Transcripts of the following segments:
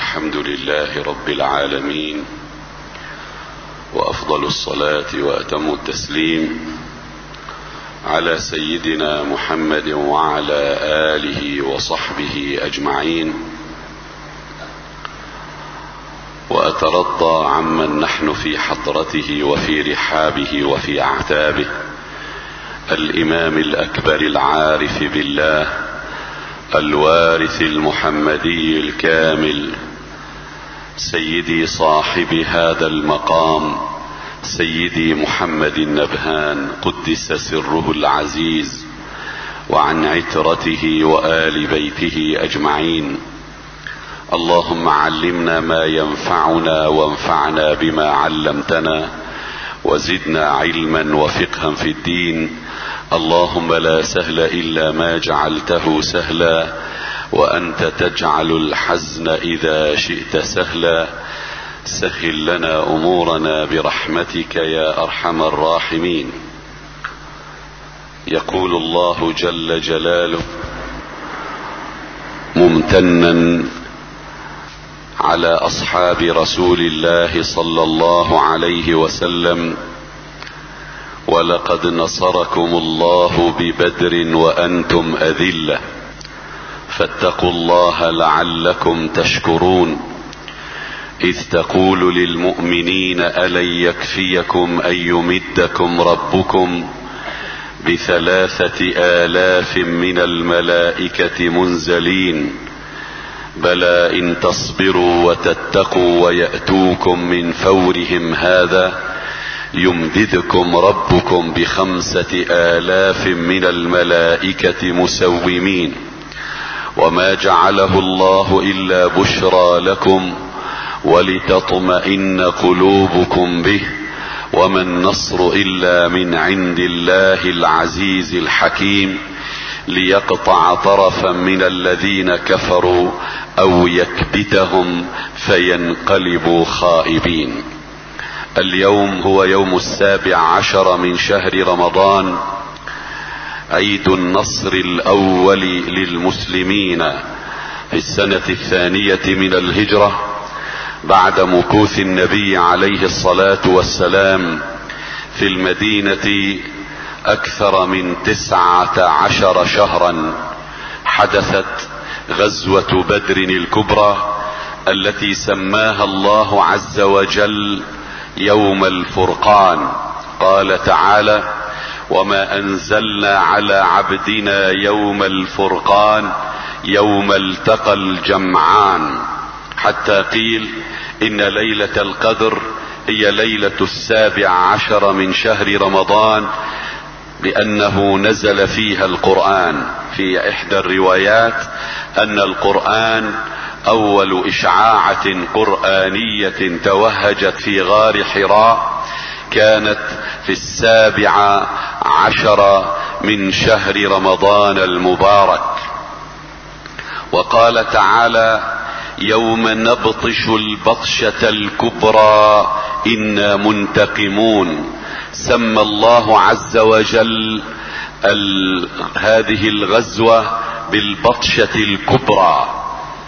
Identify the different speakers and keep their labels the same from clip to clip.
Speaker 1: الحمد لله رب العالمين، وأفضل الصلاة وأتم التسليم على سيدنا محمد وعلى آله وصحبه أجمعين. وأترضى عمن نحن في حضرته وفي رحابه وفي أعتابه، الإمام الأكبر العارف بالله الوارث المحمدي الكامل، سيدي صاحب هذا المقام، سيدي محمد النبهان قدس سره العزيز، وعن عترته وآل بيته أجمعين. اللهم علمنا ما ينفعنا وانفعنا بما علمتنا، وزدنا علما وفقها في الدين. اللهم لا سهل إلا ما جعلته سهلا، وأنت تجعل الحزن إذا شئت سهلا. سهل لنا أمورنا برحمتك يا أرحم الراحمين. يقول الله جل جلاله ممتنا على أصحاب رسول الله صلى الله عليه وسلم: ولقد نصركم الله ببدر وأنتم أذلة فاتقوا الله لعلكم تشكرون، إذ تقول للمؤمنين ألن يكفيكم أن يمدكم ربكم ب3,000 من الملائكة منزلين، بلى إن تصبروا وتتقوا ويأتوكم من فورهم هذا يمددكم ربكم ب5,000 من الملائكة مسومين، وما جعله الله إلا بشرى لكم ولتطمئن قلوبكم به، وما النصر إلا من عند الله العزيز الحكيم، ليقطع طرفا من الذين كفروا أو يكبتهم فينقلبوا خائبين. اليوم هو يوم 17 من شهر رمضان، عيد النصر الأول للمسلمين في السنة 2 من الهجرة، بعد مكوث النبي عليه الصلاة والسلام في المدينة أكثر من 19 شهرا. حدثت غزوة بدر الكبرى التي سماها الله عز وجل يوم الفرقان. قال تعالى: وما أنزلنا على عبدنا يوم الفرقان يوم التقى الجمعان، حتى قيل إن ليلة القدر هي ليلة 17 من شهر رمضان، لأنه نزل فيها القرآن. في إحدى الروايات أن القرآن أول إشعاعة قرآنية توهجت في غار حراء كانت في 17 من شهر رمضان المبارك. وقال تعالى: يوم نبطش البطشة الكبرى إنا منتقمون. سمى الله عز وجل هذه الغزوة بالبطشة الكبرى،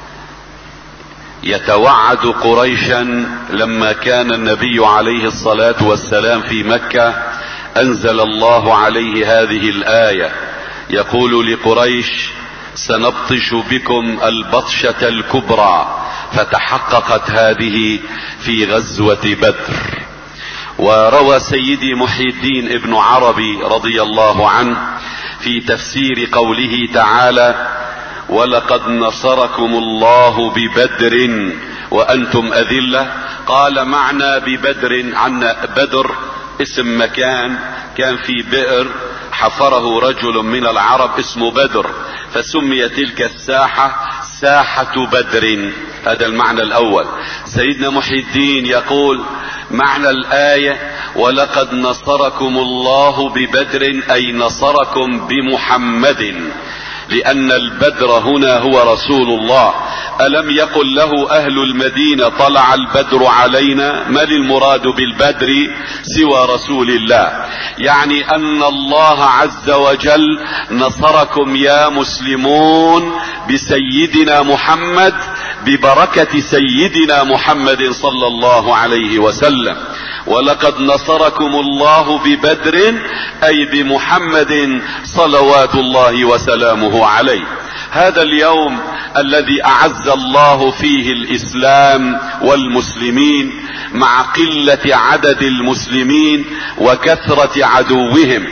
Speaker 1: يتوعد قريشا. لما كان النبي عليه الصلاة والسلام في مكة أنزل الله عليه هذه الآية، يقول لقريش: سنبطش بكم البطشة الكبرى. فتحققت هذه في غزوة بدر. وروى سيدي محي الدين ابن عربي رضي الله عنه في تفسير قوله تعالى: ولقد نصركم الله ببدر وأنتم أذلة، قال: معنى ببدر عن بدر اسم مكان كان في بئر حفره رجل من العرب اسمه بدر، فسمي تلك الساحة ساحة بدر. هذا المعنى الأول. سيدنا محي الدين يقول: معنى الآية ولقد نصركم الله ببدر أي نصركم بمحمد، لأن البدر هنا هو رسول الله. ألم يقل له أهل المدينة طلع البدر علينا؟ ما المراد بالبدر سوى رسول الله؟ يعني أن الله عز وجل نصركم يا مسلمون بسيدنا محمد ببركة سيدنا محمد صلى الله عليه وسلم. ولقد نصركم الله ببدر أي بمحمد صلوات الله وسلامه عليه. هذا اليوم الذي أعز الله فيه الإسلام والمسلمين مع قلة عدد المسلمين وكثرة عدوهم.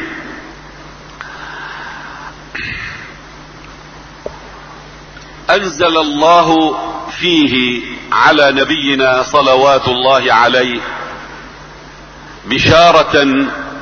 Speaker 1: أنزل الله فيه على نبينا صلوات الله عليه بشارة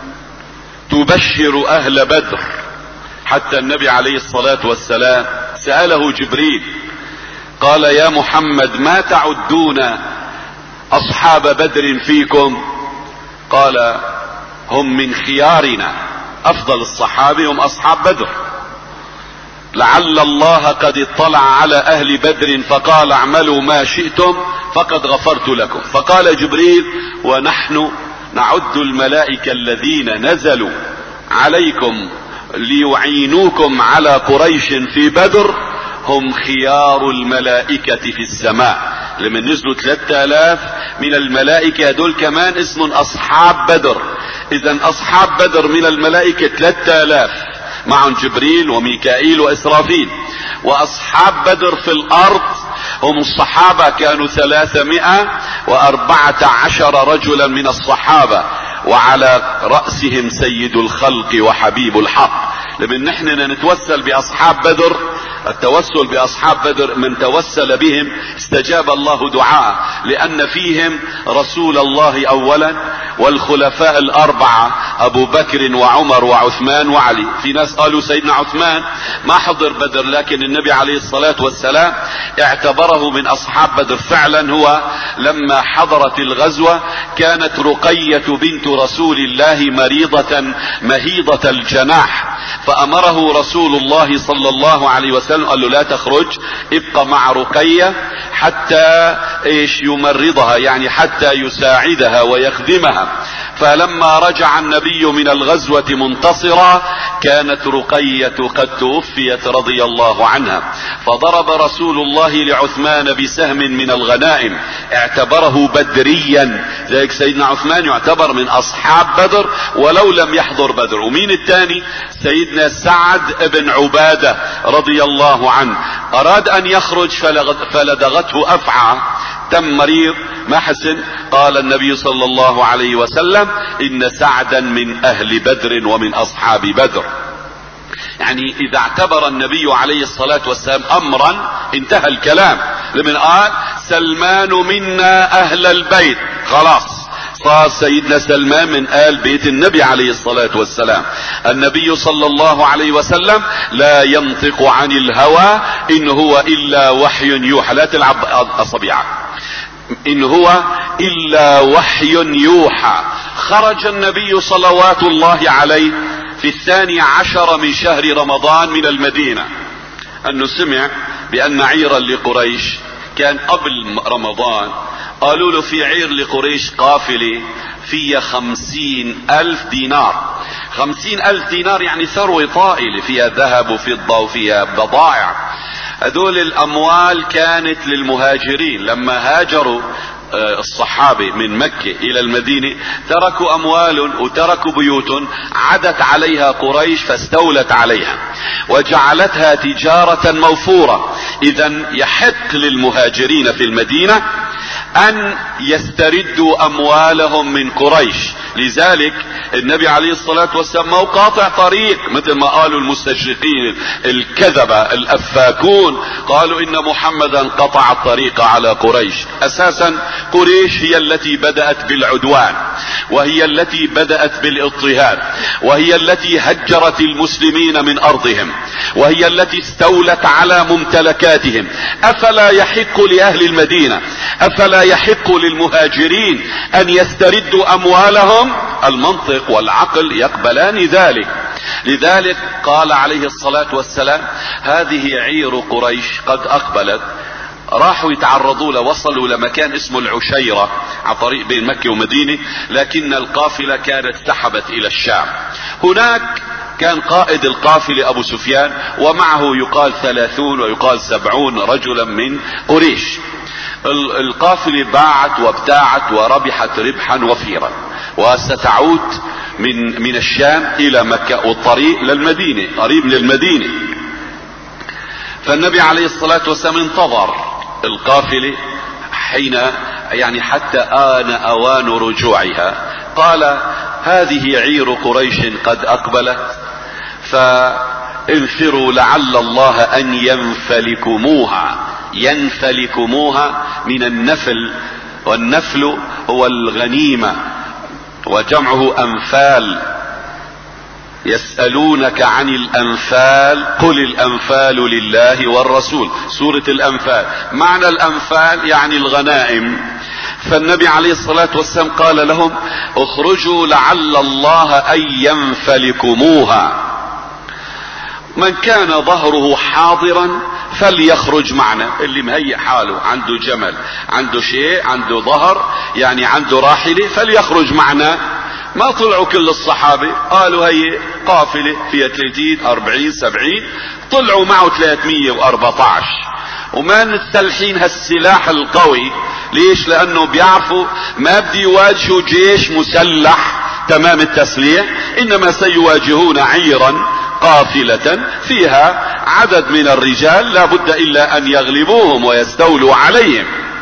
Speaker 1: تبشر أهل بدر، حتى النبي عليه الصلاة والسلام سأله جبريل قال: يا محمد ما تعدون أصحاب بدر فيكم؟ قال: هم من خيارنا، أفضل الصحابة هم أصحاب بدر، لعل الله قد اطلع على أهل بدر فقال: اعملوا ما شئتم فقد غفرت لكم. فقال جبريل: ونحن نعد الملائكة الذين نزلوا عليكم ليعينوكم على قريش في بدر هم خيار الملائكة في السماء. لمن نزلوا 3000 من الملائكة دول كمان اسم أصحاب بدر. إذن أصحاب بدر من الملائكة 3000 معهم جبريل وميكائيل وإسرافيل. وأصحاب بدر في الأرض هم الصحابة، كانوا 314 رجلا من الصحابة، وعلى رأسهم سيد الخلق وحبيب الحق. لمن نحن نتوسل بأصحاب بدر، التوسل بأصحاب بدر من توسل بهم استجاب الله دعاء، لأن فيهم رسول الله أولا والخلفاء الأربعة أبو بكر وعمر وعثمان وعلي. في ناس قالوا سيدنا عثمان ما حضر بدر، لكن النبي عليه الصلاة والسلام اعتبره من أصحاب بدر. فعلا هو لما حضرت الغزوة كانت رقية بنت رسول الله مريضة مهيضة الجناح، فأمره رسول الله صلى الله عليه وسلم قال له: لا تخرج، ابقى مع رقية حتى يمرضها، يعني حتى يساعدها ويخدمها. فلما رجع النبي من الغزوة منتصرا كانت رقية قد توفيت رضي الله عنها، فضرب رسول الله لعثمان بسهم من الغنائم، اعتبره بدريا. ذلك سيدنا عثمان يعتبر من أصحاب بدر ولو لم يحضر بدر. ومين الثاني؟ سيدنا سعد بن عبادة رضي الله عنه، أراد أن يخرج فلدغته أفعى، تم مريض ما حسن. قال النبي صلى الله عليه وسلم: إن سعدا من أهل بدر ومن أصحاب بدر. يعني إذا اعتبر النبي عليه الصلاة والسلام أمرا انتهى الكلام. لمن قال: سلمان منا أهل البيت، خلاص صار سيدنا سلمان من آل بيت النبي عليه الصلاة والسلام. النبي صلى الله عليه وسلم لا ينطق عن الهوى إن هو إلا وحي يوحى. لا تلعب أصبعك، إن هو إلا وحي يوحى. خرج النبي صلوات الله عليه في 12 من شهر رمضان من المدينة، أنه سمع بأن عيرا لقريش كان قبل رمضان، قالوا له في عير لقريش قافلة فيها 50,000 دينار. 50,000 دينار يعني ثروة طائلة، فيها ذهب وفضة وفيها بضائع. هذول الأموال كانت للمهاجرين. لما هاجروا الصحابة من مكة إلى المدينة تركوا أموال وتركوا بيوت عدت عليها قريش فاستولت عليها وجعلتها تجارة موفورة. إذن يحق للمهاجرين في المدينة أن يستردوا أموالهم من قريش. لذلك النبي عليه الصلاة والسلام ما هو قاطع طريق مثل ما قالوا المستشرقين الكذبة الأفاكون، قالوا إن محمدا قطع الطريق على قريش. أساسا قريش هي التي بدأت بالعدوان، وهي التي بدأت بالاضطهاد، وهي التي هجرت المسلمين من أرضهم، وهي التي استولت على ممتلكاتهم. أفلا يحق لأهل المدينة، أفلا يحق للمهاجرين أن يستردوا أموالهم؟ المنطق والعقل يقبلان ذلك. لذلك قال عليه الصلاة والسلام: هذه عير قريش قد أقبلت. راحوا يتعرضوا له، وصلوا لمكان اسمه العشيرة على طريق بين مكة ومدينة، لكن القافلة كانت سحبت إلى الشام. هناك كان قائد القافلة ابو سفيان، ومعه يقال 30 ويقال 70 رجلا من قريش. القافلة باعت وابتاعت وربحت ربحا وفيرا، وستعود من الشام الى مكة، والطريق للمدينة قريب من المدينة. فالنبي عليه الصلاة والسلام انتظر القافلة حين يعني حتى آن اوان رجوعها. قال: هذه عير قريش قد اقبلت، فانفروا لعل الله ان ينفلكموها من النفل، والنفل هو الغنيمة وجمعه انفال. يسألونك عن الانفال قل الانفال لله والرسول، سورة الانفال. معنى الانفال يعني الغنائم. فالنبي عليه الصلاة والسلام قال لهم: اخرجوا لعل الله ان ينفلكموها، من كان ظهره حاضرا فليخرج معنا. اللي مهيئ حاله، عنده جمل، عنده شيء، عنده ظهر، يعني عنده راحلة، فليخرج معنا. ما طلعوا كل الصحابة، قالوا هي قافلة فيها 30 40 70، طلعوا معه 314، وما متسلحين هالسلاح القوي. ليش؟ لانه بيعرفوا ما بدي يواجهوا جيش مسلح تمام التسليح، انما سيواجهون عيرا قافلة فيها عدد من الرجال لا بد الا ان يغلبوهم ويستولوا عليهم.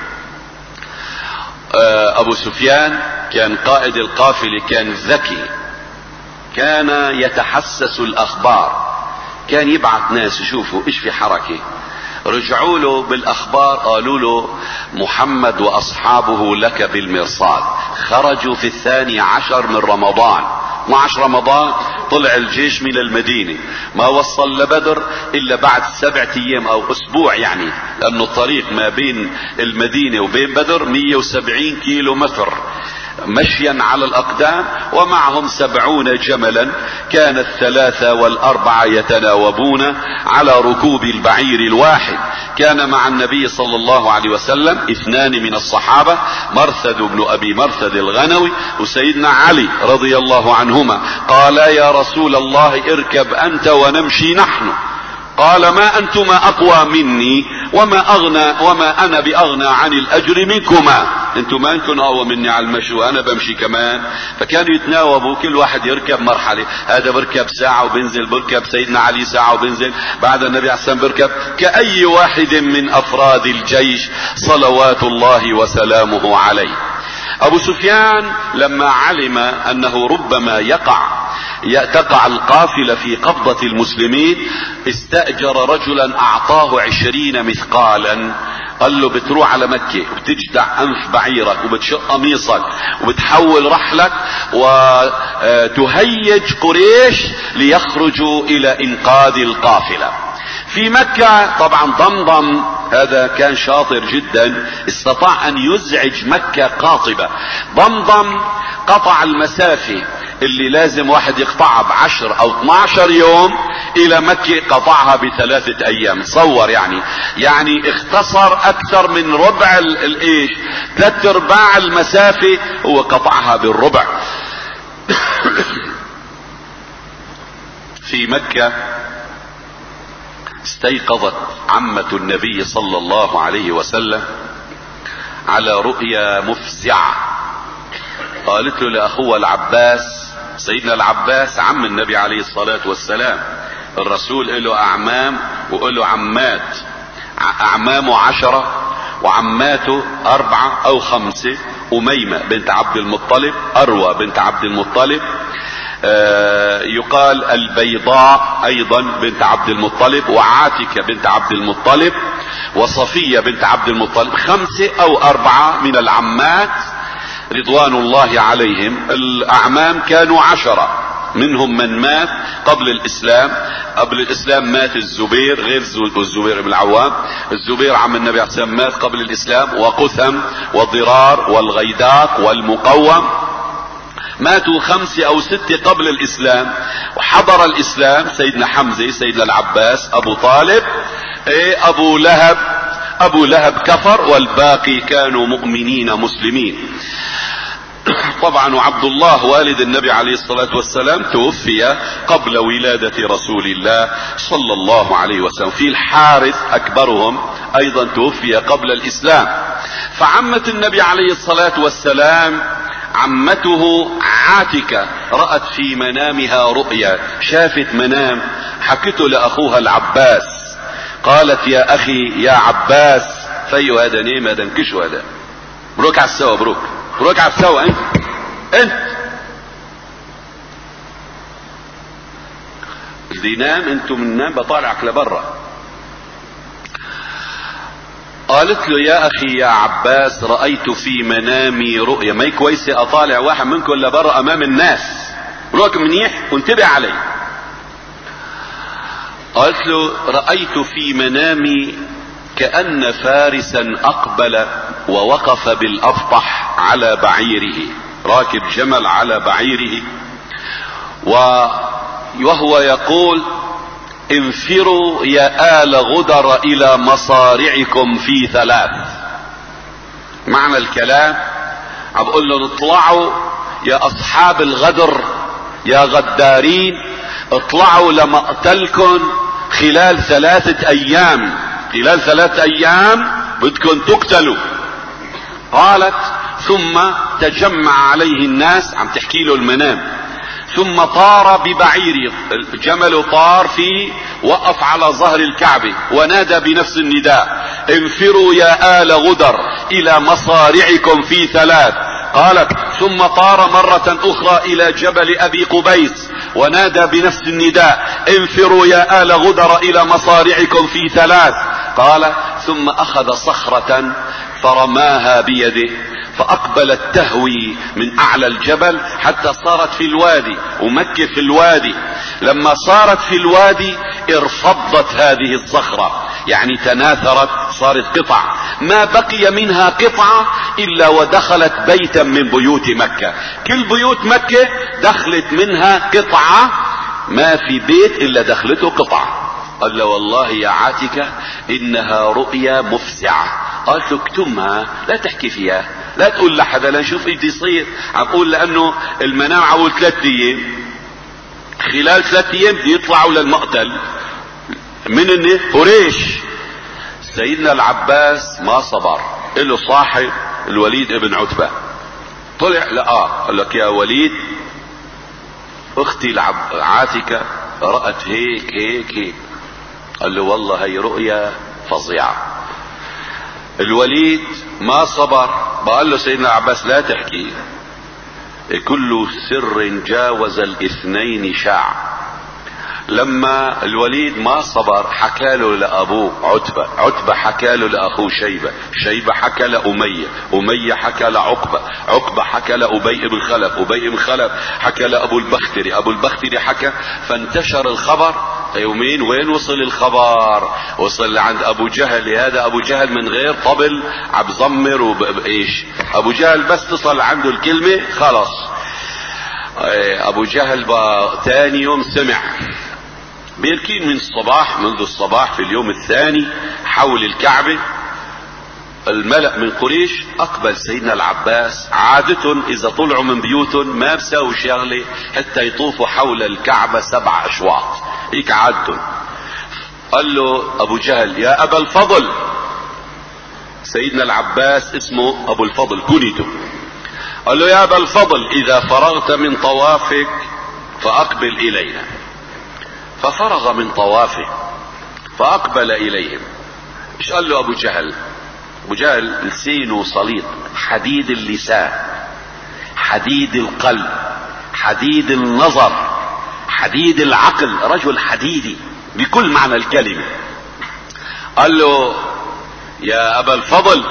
Speaker 1: ابو سفيان كان قائد القافلة، كان ذكي، كان يتحسس الاخبار، كان يبعث ناس يشوفوا ايش في حركة. رجعوا له بالاخبار قالوا له: محمد واصحابه لك بالمرصاد. خرجوا في 12 من رمضان، 12 رمضان طلع الجيش من المدينة، ما وصل لبدر الا بعد 7 ايام او اسبوع، يعني لانه الطريق ما بين المدينة وبين بدر 170 كيلو متر مشيا على الاقدام، ومعهم 70 جملا. كان 3 و4 يتناوبون على ركوب البعير الواحد. كان مع النبي صلى الله عليه وسلم 2 من الصحابة، مرثد بن ابي مرثد الغنوي وسيدنا علي رضي الله عنهما. قال: يا رسول الله اركب انت ونمشي نحن. قال: ما انتما اقوى مني وما انا باغنى عن الاجر منكما. انتم ما انكم اقوى مني على المشي وانا بمشي كمان. فكانوا يتناوبوا، كل واحد يركب مرحلة، هذا بركب ساعة وبنزل، بركب سيدنا علي ساعة وبنزل، بعد النبي عليه السلام بركب، كأي واحد من افراد الجيش صلوات الله وسلامه عليه. ابو سفيان لما علم انه ربما تقع القافلة في قبضة المسلمين، استأجر رجلا اعطاه 20 مثقالا، قال له: بتروح على مكة وبتجدع انف بعيرك وبتشق قميصك وبتحول رحلك وتهيج قريش ليخرجوا الى انقاذ القافلة. في مكة طبعا ضمضم هذا كان شاطر جدا، استطاع ان يزعج مكة قاطبة. ضمضم قطع المسافة اللي لازم واحد يقطعها ب10 او 12 يوم الى مكة، قطعها ب3 ايام. تصور يعني اختصر اكثر من ربع الايش، 3/4 المسافة هو قطعها بالربع. في مكة استيقظت عمة النبي صلى الله عليه وسلم على رؤيا مفزعة. قالت له لأخوه العباس، سيدنا العباس عم النبي عليه الصلاة والسلام، الرسول له أعمام وله عمات، أعمامه 10 وعماته 4 أو 5. أميمة بنت عبد المطلب، أروى بنت عبد المطلب، يقال البيضاء ايضا بنت عبد المطلب، وعاتكة بنت عبد المطلب، وصفية بنت عبد المطلب. 5 أو 4 من العمات رضوان الله عليهم. الاعمام كانوا 10، منهم من مات قبل الاسلام. قبل الاسلام مات الزبير، غير الزبير بن العوام، الزبير عم النبي عليه الصلاة والسلام مات قبل الاسلام، وقثم وضرار والغيداق والمقوم، ماتوا 5 أو 6 قبل الاسلام. وحضر الاسلام سيدنا حمزة، سيدنا العباس، ابو طالب، ابو لهب كفر، والباقي كانوا مؤمنين مسلمين. طبعا وعبد الله والد النبي عليه الصلاة والسلام توفي قبل ولادة رسول الله صلى الله عليه وسلم. في الحارث أكبرهم أيضا توفي قبل الإسلام. فعمة النبي عليه الصلاة والسلام عمته عاتكة رأت في منامها رؤيا، شافت منام حكته لأخوها العباس، قالت يا أخي يا عباس فيو هذا نيم هذا انكشو هذا بروك على السوا بروك على السوا انت اللي نام انتم من نام بطالعك لبرا. قالت له يا اخي يا عباس رأيت في منامي رؤيا، ما كويسة اطالع واحد منكم لبرا امام الناس، روك منيح وانتبه علي. قالت له رأيت في منامي كأن فارسا اقبل ووقف بالافطح على بعيره، راكب جمل على بعيره، وهو يقول انفروا يا آل غدر الى مصارعكم في ثلاث. معنى الكلام عم بقول له اطلعوا يا اصحاب الغدر يا غدارين، اطلعوا لمقتلكم خلال 3 ايام، خلال 3 ايام بدكم تقتلوا. قالت ثم تجمع عليه الناس، عم تحكي له المنام، ثم طار ببعيره، الجمل طار فيه، وقف على ظهر الكعبة ونادى بنفس النداء انفروا يا آل غدر الى مصارعكم في 3. قالت ثم طار مرة اخرى الى جبل ابي قبيس ونادى بنفس النداء انفروا يا آل غدر الى مصارعكم في 3. قال ثم اخذ صخرة فرماها بيده فاقبلت تهوي من اعلى الجبل حتى صارت في الوادي، ومكة في الوادي. لما صارت في الوادي ارفضت هذه الصخرة، يعني تناثرت، صارت قطع، ما بقي منها قطعة الا ودخلت بيتا من بيوت مكة. كل بيوت مكة دخلت منها قطعة، ما في بيت الا دخلته قطعة. قال له والله يا عاتكة انها رؤيا مفزعة. قالت له اكتمها لا تحكي فيها، لا تقول لحدا لا نشوف ايش يصير. عم اقول لانه المنام عول 3 ايام، خلال 3 ايام بده يطلعوا للمقتل من قريش. سيدنا العباس ما صبر، له صاحب الوليد ابن عتبة، طلع قال لك يا وليد اختي عاتكة رأت هيك هيك هيك. قال له والله هي رؤيا فظيعة. الوليد ما صبر، قال له سيدنا العباس لا تحكي، كل سر جاوز 2 شاع. لما الوليد ما صبر حكى له لابوه عتبة، عتبة حكى له لاخوه شيبة، شيبة حكى لأمية، أمية حكى لعقبة، عقبة حكى لأبي بن خلف، أبي بن خلف حكى لأبو البختري، أبو البختري حكى، فانتشر الخبر. يومين وين وصل الخبر؟ وصل عند ابو جهل. هذا ابو جهل من غير طبل عم زمر وبايش، ابو جهل بس تصل عنده الكلمة خلاص. ابو جهل بقى ثاني يوم سمع بيركين من الصباح، منذ الصباح في اليوم الثاني حول الكعبة الملأ من قريش اقبل سيدنا العباس. عادة اذا طلعوا من بيوتهم ما بساوي شغلة حتى يطوفوا حول الكعبة 7 اشواط، هيك عادتهم. قال له ابو جهل يا ابا الفضل، سيدنا العباس اسمه ابو الفضل كنيته، قال له يا ابا الفضل اذا فرغت من طوافك فاقبل الينا. ففرغ من طوافه فاقبل اليهم. ايش قال له ابو جهل؟ ابو جهل لسينه صليط، حديد اللسان، حديد القلب، حديد النظر، حديد العقل، رجل حديدي بكل معنى الكلمة. قال له يا ابا الفضل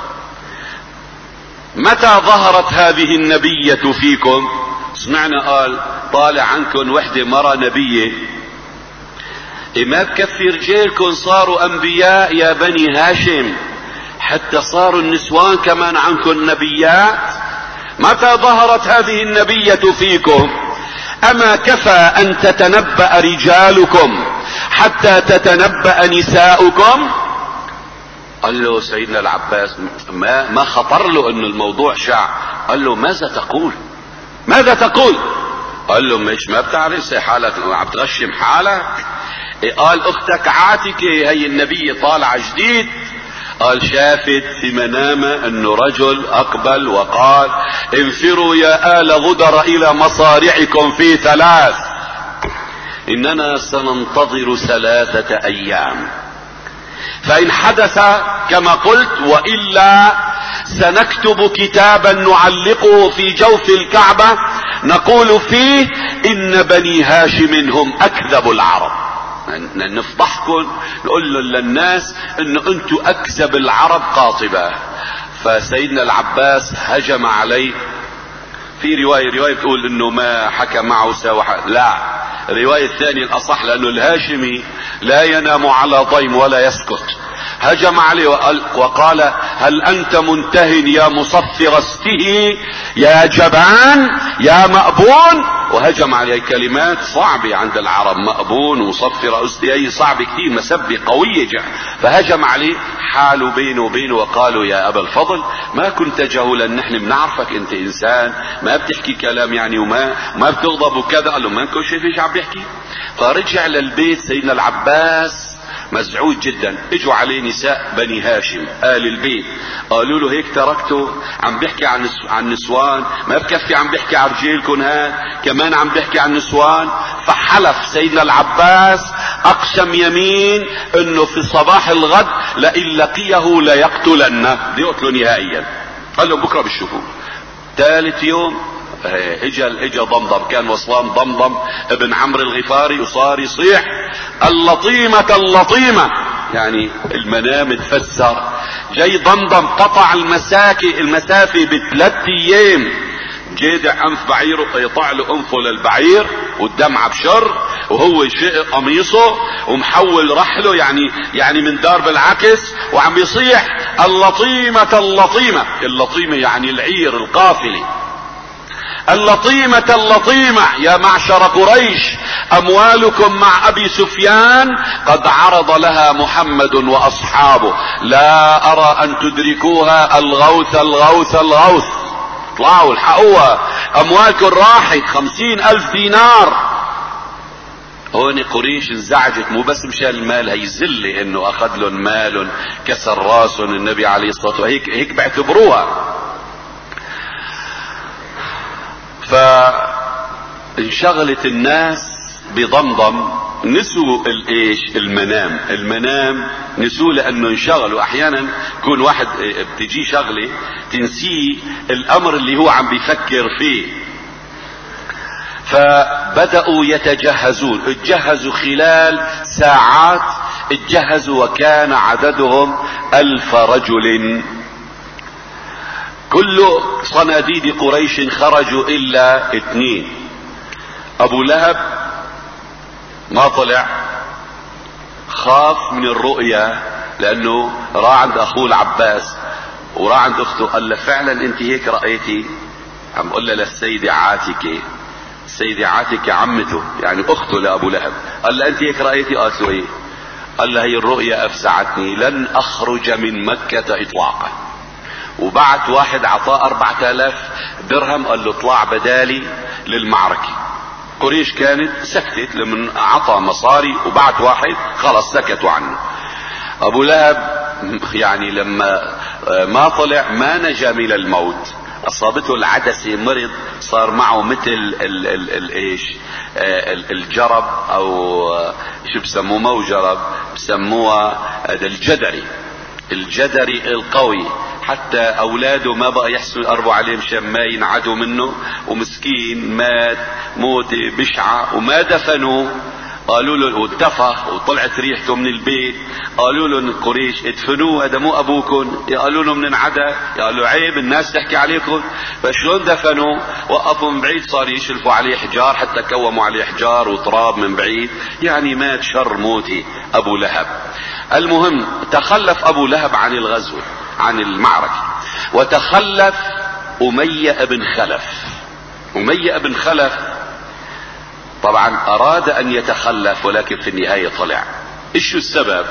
Speaker 1: متى ظهرت هذه النبية فيكم؟ سمعنا قال طالع عنكم وحدة مرة نبية، ما بكفي رجالكم صاروا انبياء يا بني هاشم، حتى صاروا النسوان كمان عنكم نبيات. متى ظهرت هذه النبية فيكم؟ اما كفى ان تتنبأ رجالكم حتى تتنبأ نساؤكم؟ قال له سيدنا العباس ما خطر له ان الموضوع شاع. قال له ماذا تقول؟ ماذا تقول؟ قال له مش ما بتعرف حالك عم تغشم حالك؟ قال اختك عاتكة هي النبي طالع جديد. قال شافت في منامه انه رجل اقبل وقال انفروا يا آل غدر الى مصارعكم في 3، اننا سننتظر 3 ايام، فان حدث كما قلت والا سنكتب كتابا نعلقه في جوف الكعبة نقول فيه ان بني هاشم هم اكذب العرب. نفضحكم نقول للناس انه انتم اكذب العرب قاطبة. فسيدنا العباس هجم عليه. في رواية بتقول انه ما حكى معه سوى لا، الرواية الثانية الاصح لانه الهاشمي لا ينام على ضيم ولا يسكت. هجم عليه وقال هل انت منته يا مصفر استه يا جبان يا مأبون. وهجم عليه كلمات صعبة عند العرب، مأبون ومصفر استه اي صعب كثير، مسبة قوية جاء. فهجم عليه حالوا بينه وبينه وقالوا يا ابا الفضل ما كنت جهولا، نحن بنعرفك انت انسان ما بتحكي كلام يعني وما بتغضب وكذا. قال له ما انكم شايفين ايش عم بيحكي. فرجع للبيت سيدنا العباس مزعوج جدا. اجوا عليه نساء بني هاشم آل البيت قالوا له هيك تركته عم بيحكي عن نسوان، ما بكفي عم بيحكي عن رجيلكم كمان عم بيحكي عن نسوان. فحلف سيدنا العباس اقسم يمين انه في صباح الغد لئن لقيه ليقتلنه، بده يقتله نهائيا. قال له بكره بتشوفوه. 3 يوم اجا ضمضم، كان وصلان ضمضم ابن عمرو الغفاري وصار يصيح اللطيمة اللطيمة، يعني المنام تفسر. جاي ضمضم قطع المسافة ب3 ايام، جيدع انف بعيره يطع له انفه للبعير والدمعة بشر، وهو شق قميصه ومحول رحله يعني من دار بالعكس، وعم يصيح اللطيمة اللطيمة. اللطيمة يعني العير القافلة. اللطيمة اللطيمة يا معشر قريش اموالكم مع ابي سفيان قد عرض لها محمد واصحابه، لا ارى ان تدركوها، الغوث الغوث الغوث، اطلعوا الحقوها، اموالكم راحت 50,000 دينار. هون قريش انزعجت، مو بس مشان المال، هي زلة انه اخذ لهم مال كسر راسهم النبي عليه الصلاة والسلام، هيك بيعتبروها. فانشغلت الناس بضمضم، نسوا المنام نسوا، لانه انشغلوا. احيانا يكون واحد بتجي شغلة تنسيه الامر اللي هو عم بيفكر فيه. فبدأوا يتجهزون، اتجهزوا خلال ساعات، اتجهزوا وكان عددهم 1000 رجل. كل صناديد قريش خرجوا الا 2. ابو لهب ما طلع، خاف من الرؤيا لانه راح عند اخوه العباس وراح عند اخته. قال له فعلا انت هيك رأيتي؟ عم قل لها للسيدة عاتكة، السيدة عاتكة عمته يعني اخته لابو لهب. قال لها انت هيك رأيتي؟ قالت له ايه؟ قال لها هي الرؤيا افزعتني، لن اخرج من مكة اطلاقا. وبعت واحد عطاه 4000 درهم قال له اطلع بدالي للمعركة. قريش كانت سكتت لمن عطى مصاري وبعت واحد خلص سكتوا عنه. ابو لهب يعني لما ما طلع ما نجا من الموت، اصابته العدسة، مرض، صار معه مثل الجرب او شو بسموه، مو جرب بسموها الجدري القوي، حتى اولاده ما بقى يحسوا يقربوا عليه مشان ما ينعدوا منه، ومسكين مات موتة بشعة وما دفنوه. قالوا له واتفخ وطلعت ريحته من البيت، قالوا له قريش ادفنوه هذا مو ابوكم، قالوا له من انعدى، قالوا عيب الناس تحكي عليكم. فشلون دفنوه؟ وقفوا من بعيد صار يشرفوا عليه حجار حتى كوموا عليه حجار وتراب من بعيد، يعني مات شر موتي ابو لهب. المهم تخلف ابو لهب عن الغزو عن المعركة، وتخلف أمية بن خلف. أمية بن خلف طبعا أراد أن يتخلف ولكن في النهاية طلع. إيش السبب؟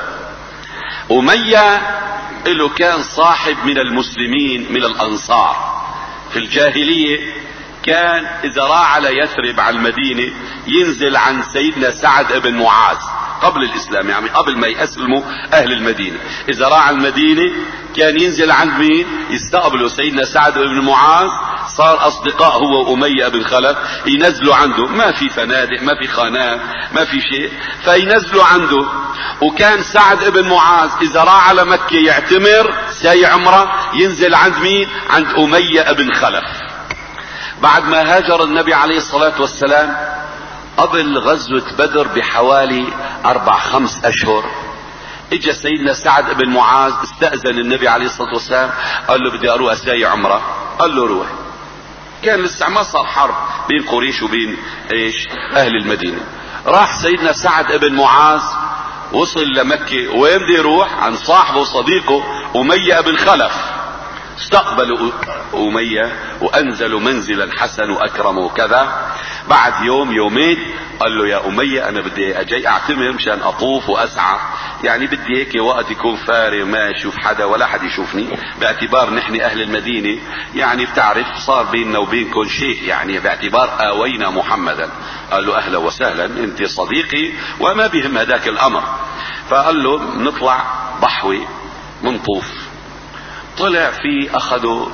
Speaker 1: أمية له كان صاحب من المسلمين من الأنصار، في الجاهلية كان اذا راح على يثرب على المدينة ينزل عن سيدنا سعد بن معاذ قبل الاسلام، يعني قبل ما يسلموا اهل المدينة. اذا راح على المدينة كان ينزل عند مين؟ يستقبلوا سيدنا سعد بن معاذ، صار اصدقاء هو وامية بن خلف، ينزلوا عنده، ما في فنادق ما في خانات ما في شيء، فينزلوا عنده. وكان سعد بن معاذ اذا راح على مكة يعتمر ساي عمره ينزل عند مين؟ عند امية بن خلف. بعد ما هاجر النبي عليه الصلاة والسلام قبل غزوة بدر بحوالي 4-5 اشهر، اجى سيدنا سعد بن معاذ استأذن النبي عليه الصلاة والسلام، قال له بدي اروح اساي عمره. قال له روح. كان لسه ما صار حرب بين قريش وبين ايش اهل المدينة. راح سيدنا سعد بن معاذ وصل لمكة، وين بده يروح؟ عن صاحبه وصديقه أمية بن خلف. استقبلوا أمية وأنزلوا منزلا حسن وأكرموا وكذا. بعد يوم يومين قال له يا أمية أنا بدي أجي أعتمر مشان أطوف وأسعى، يعني بدي هيك وقت يكون فارغ ما يشوف حدا ولا حد يشوفني، باعتبار نحن أهل المدينة يعني بتعرف صار بيننا وبينكم شيء، يعني باعتبار آوينا محمدا. قال له أهلا وسهلا أنت صديقي وما بهم هداك الأمر. فقال له نطلع ضحوي منطوف. طلع في اخذوا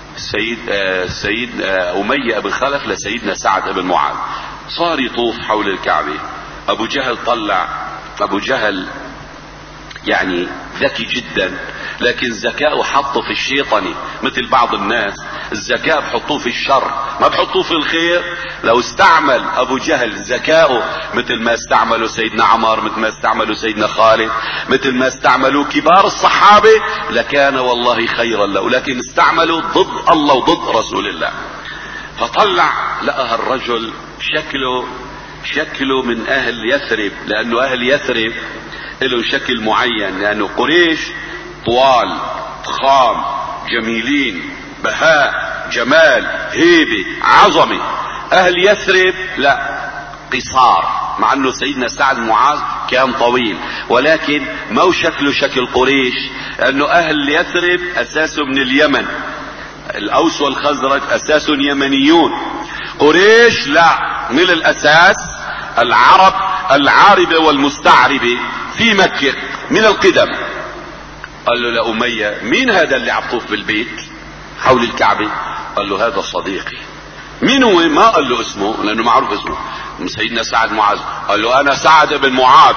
Speaker 1: سيد امية بن خلف لسيدنا سعد بن معاذ، صار يطوف حول الكعبة. ابو جهل طلع، ابو جهل يعني ذكي جدا، لكن ذكاؤه حطه في الشيطني مثل بعض الناس، الذكاء بحطوه في الشر ما بحطوه في الخير. لو استعمل ابو جهل ذكاؤه مثل ما استعملوا سيدنا عمر، مثل ما استعملوا سيدنا خالد، مثل ما استعملوا كبار الصحابة لكان والله خيرا له، لكن استعملوا ضد الله وضد رسول الله. فطلع لقى الرجل شكله من اهل يثرب، لانه اهل يثرب له شكل معين، لانه قريش طوال ضخام جميلين بهاء جمال هيبة عظمة. اهل يثرب لا، قصار، مع انه سيدنا سعد معاذ كان طويل، ولكن ما هو شكله شكل قريش، لانه اهل يثرب اساسه من اليمن، الاوس والخزرج اساسهم يمنيون. قريش لا، من الاساس العرب العاربة والمستعربة في مكة من القدم. قال له لأمية مين هذا اللي عطوف بالبيت حول الكعبة؟ قال له هذا صديقي. مين هو؟ ما قال له اسمه لانه معروف اسمه، سيدنا سعد معاذ. قال له انا سعد بن معاذ.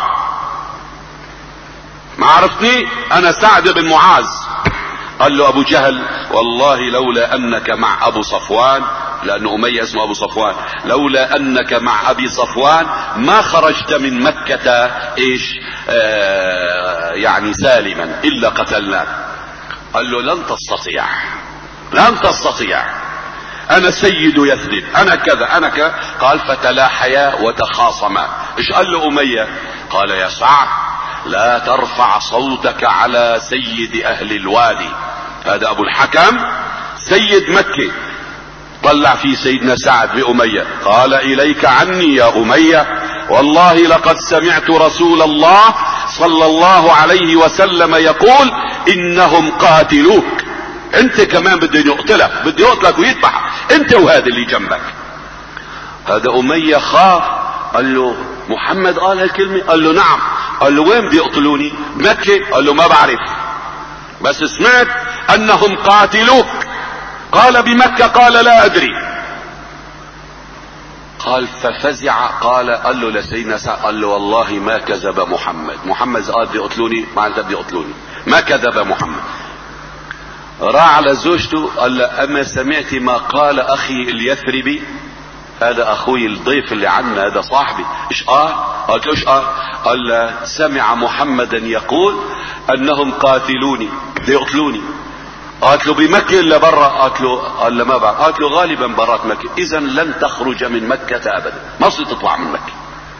Speaker 1: ما عرفتني؟ انا سعد بن معاذ. قال له ابو جهل والله لولا انك مع ابو صفوان، لأن أمية اسمه أبو صفوان، لولا أنك مع أبي صفوان ما خرجت من مكة يعني سالما إلا قتلناك. قال له لن تستطيع، أنا سيد يثرب، أنا كذا أنا كذا. قال فتلاحيا وتخاصما. إيش قال له أمية؟ قال يا سعد لا ترفع صوتك على سيد أهل الوادي، هذا أبو الحكم سيد مكة. طلع في سيدنا سعد بأمية، قال إليك عني يا أمية، والله لقد سمعت رسول الله صلى الله عليه وسلم يقول إنهم قاتلوك، انت كمان بده يقتلك ويذبح انت وهذا اللي جنبك. هذا أمية خاف. قال له محمد قال هالكلمة؟ قال له نعم. قال له وين بيقتلوني؟ مكة. قال له ما بعرف، بس سمعت أنهم قاتلوك. قال بمكة؟ قال لا أدري. قال ففزع. قال له لسيدنا سعد، قال له والله ما كذب محمد قال بيقتلوني، ما عاد بيقتلوني، ما كذب محمد. راح على زوجته قال له أما سمعت ما قال أخي اليثربي؟ هذا أخوي الضيف اللي عنا، هذا صاحبي. إيش قال؟ قالت له إيش قال؟ قال له سمع محمدا يقول أنهم قاتلوني ليقتلوني. قالت له بمكة إلا برا؟ قال له ما بعد. قالت له غالبا برات مكة. إذا لن تخرج من مكة أبدا، ما تطلع من مكة.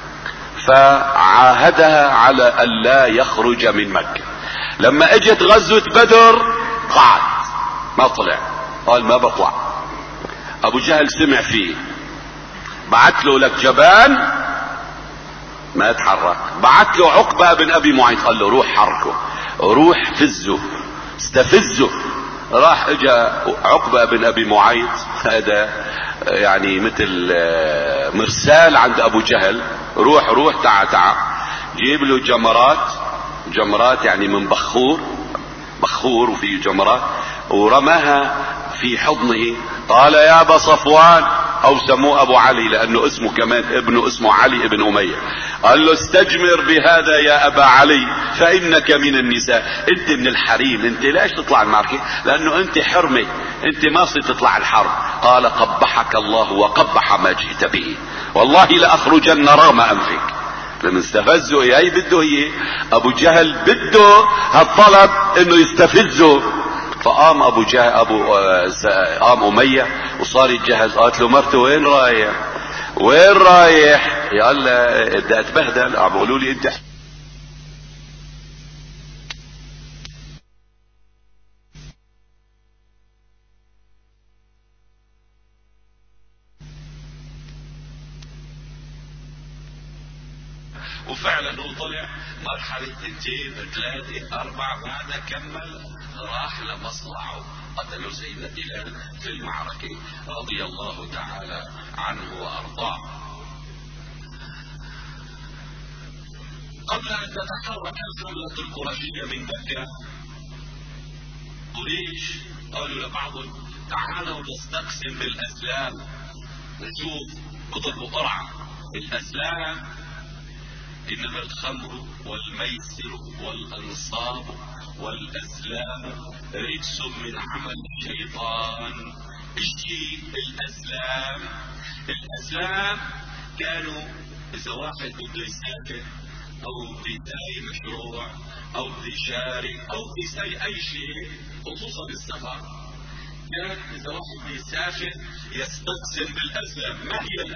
Speaker 1: فعاهدها على أن لا يخرج من مكة. لما اجت غزوة بدر قعد ما طلع، قال ما بطلع. أبو جهل سمع فيه، بعت له لك جبان ما يتحرك. بعت له عقبة بن أبي معيط، قال له روح حركه، روح فزه استفزه، راح اجا عقبة بن ابي معيط، هذا يعني مثل مرسال عند ابو جهل، روح تعا جيب له جمرات يعني من بخور وفيه جمرات، ورماها في حضنه. قال يا ابا صفوان، او سموه ابو علي لانه اسمه كمان ابنه اسمه علي ابن امية، قال له استجمر بهذا يا ابا علي فانك من النساء، انت من الحريم، انت ليش تطلع المعركة؟ لانه انت حرمة، انت ما صرت تطلع الحرب. قال قبحك الله وقبح ما جئت به، والله لاخرجن رغم انفك. لما استفزه هي بده، هي ابو جهل بده هالطلب انه يستفزه. فقام ابو جهل قام امية وصار يتجهز. قالت له مرته وين رايح؟ قال له بدي اتبهدل، عم بيقولوا لي انت. وفعلا هو طلع مرحلة 2 3 4 بعد كمل، راح لمصرعه، قتلوا سيدنا بلال في المعركة رضي الله تعالى عنه وارضاه. قبل ان تتحرك الدولة القرشية من مكة، قريش قالوا لبعضهم تعالوا نستقسم بالاسلام، نشوف قطب قرعة الاسلام. انما الخمر والميسر والانصاب والازلام رجس من عمل الشيطان. اشي الاسلام كانوا اذا واحد بده يسافر او بداية مشروع او بشارك او بيساوي اي شيء خصوصا السفر، كان اذا واحد بيسافر يستقسم بالاسلام. ما هي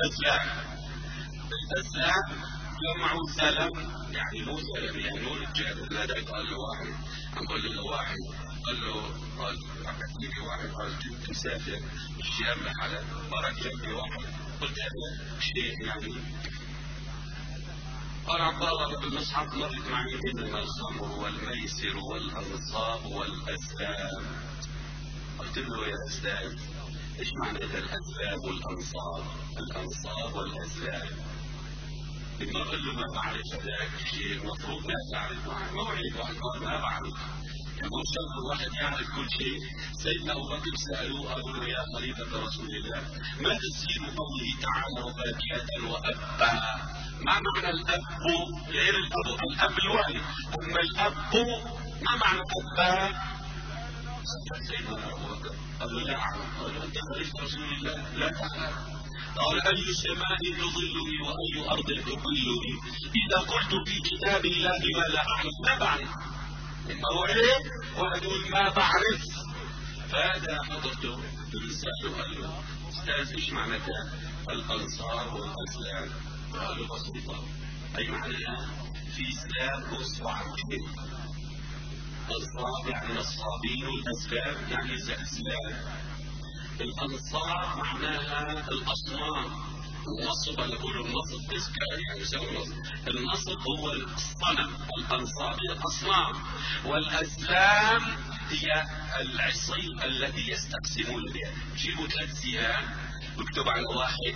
Speaker 1: الاسلام جمعوا سلام، يعني مو سلام، يعني مو رجال. لا قال له واحد، عم بقول له واحد، قال عم بحكي لي واحد، قال كنت مسافر الشام لحالة، مرق جنبي واحد، قلت له شيء يعني، قال عبد الله بالمصحف مرت معي انما الخمر والميسر والانصاب والازلام. قلت له يا استاذ ايش معنى الازلام والانصاب؟ الانصاب والازلام لما قال له ما بعرف هذاك الشيء المفروض لا تعرف، موعد واحد قال ما بعرف، يعني مو شرط الواحد يعرف كل شيء. سيدنا ابو بكر سالوه قالوا له يا خليفه رسول الله ما تفسير قوله تعالى وباكية وابا؟ ما معنى الاب غير الاب الوالد، اما الاب ما معنى ابا؟ سيدنا ابو بكر قال له لا اعلم. قال له انت خليفه رسول الله لا تعلم. قال اي سماء تظلني واي ارض تظلني اذا قلت في كتاب الله ما لا اعلم ما بعرف. اما هو ايه وهدول ما بعرف. فهذا حضرته برساله قال له استاذ ايش معنى الانصار والازلام؟ قال له بسيطه، اي معناها في اسلام واصبعين، الصاب يعني نصابين والازلام يعني اسلام. الانصار معناها الاصنام، النصب اللي بيقولوا النصب تذكاري يعني يسموا النصب، النصب هو الصنم، الانصاب هي الاصنام، والازلام هي العصي التي يستقسمون بها. يجيبوا 3 سهام ويكتب على واحد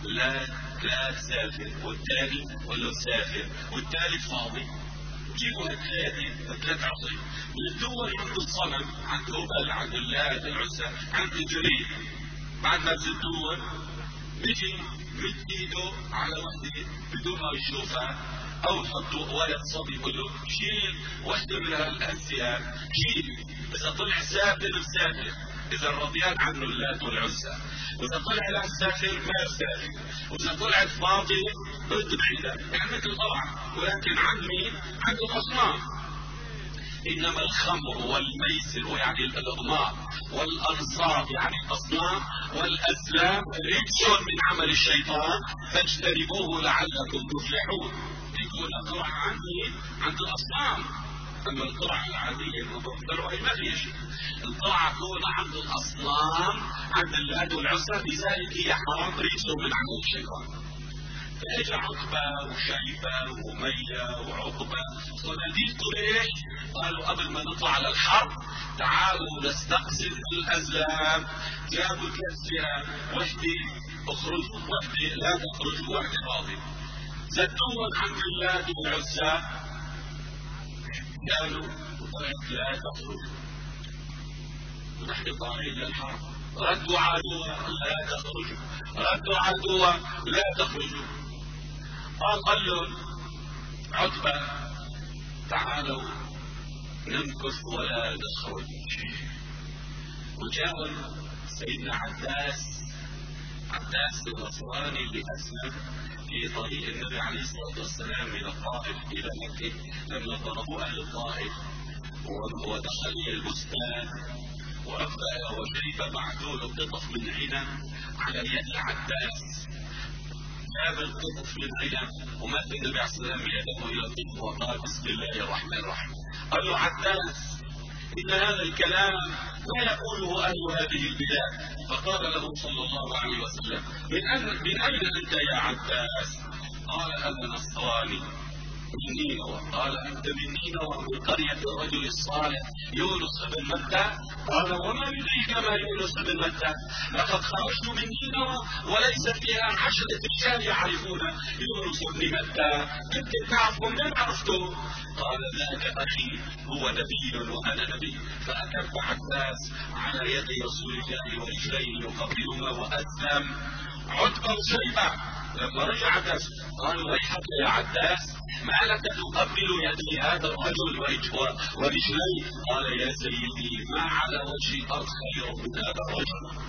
Speaker 1: لا تسافر، والثاني يقول له سافر، والثالث فاضي. جيبوا 3 عصي من الدول، عنده الصنم، عنده هبل، عنده اللات العزى، عنده جريد. بعد ما الدول بيجي مد ايده على وحده بدون ما يشوفها، او يحطوا ولد صبي يقول له شيل وحده من هالسهام، شيل. اذا طلع سافر بسافر، اذا رضيان عنه اللات والعزى، واذا طلع لا سافر ما يسافر، واذا طلعت فاضي بده بعيدها، يعني مثل طبعا، ولكن عن مين؟ عند الاصنام. انما الخمر والميسر يعني الاغماء والانصاب يعني الاصنام والازلام رجس من عمل الشيطان فاجتنبوه لعلكم تفلحون. يكون القرعه عن مين؟ عند الاصنام. اما القرعه العاديه المفضله هي ما في شيء. القرعه تكون عند الاصنام، عند اللات والعزى، لذلك هي حرام رجس من عمل الشيطان. فاجى عتبة وشيبة وأمية وعقبة صناديق قريش، قالوا قبل ما نطلع على الحرب تعالوا نستقسم الأزلام. جابوا 3 فئات، وحدة اخرجوا، وحدة لا تخرجوا، وحدة فاضية. زدوهم عند اللات والعزى، قالوا لا تخرجوا ونحن طالعين للحرب. ردوا عدوا لا تخرجوا، ردوا عدوا لا تخرجوا. قال لهم عتبة تعالوا نمكث ولا نخرج. وجاء سيدنا عباس النصراني اللي أسلم في طريق النبي عليه الصلاة والسلام من الطائف إلى مكة، لما ضربوا أهل الطائف ودخل البستان وعتبة وشيبة بعثوا له قطف من عنب على يد العباس. جاب القطف من عنب ومد النبي عليه الصلاة والسلام يده إلى القطف وقال بسم الله الرحمن الرحيم. قال له عباس إن هذا الكلام لا يقوله أهل هذه البلاد. فقال له صلى الله عليه وسلم من أين أنت يا عباس؟ قال أنا نصراني من نينوى. قال أنت من نينوى من قرية الرجل الصالح يونس بن متى؟ قال وما يدريك ما يونس بن متى؟ لقد خرجت من نينوى وليس فيها 10 رجال يعرفون يونس بن متى، يمكن تعرفوا من عرفته؟ قال ذاك أخي هو نبي وأنا نبي. فأكب عباس على يد رسول الله ورجليه يقبلهما وأسلم. عتبة وشيبة لما رجع عباس قالوا ويحك يا عباس ما لك تقبل يدي هذا الرجل ورجليه؟ قال يا سيدي ما على وجه الأرض خير من هذا الرجل.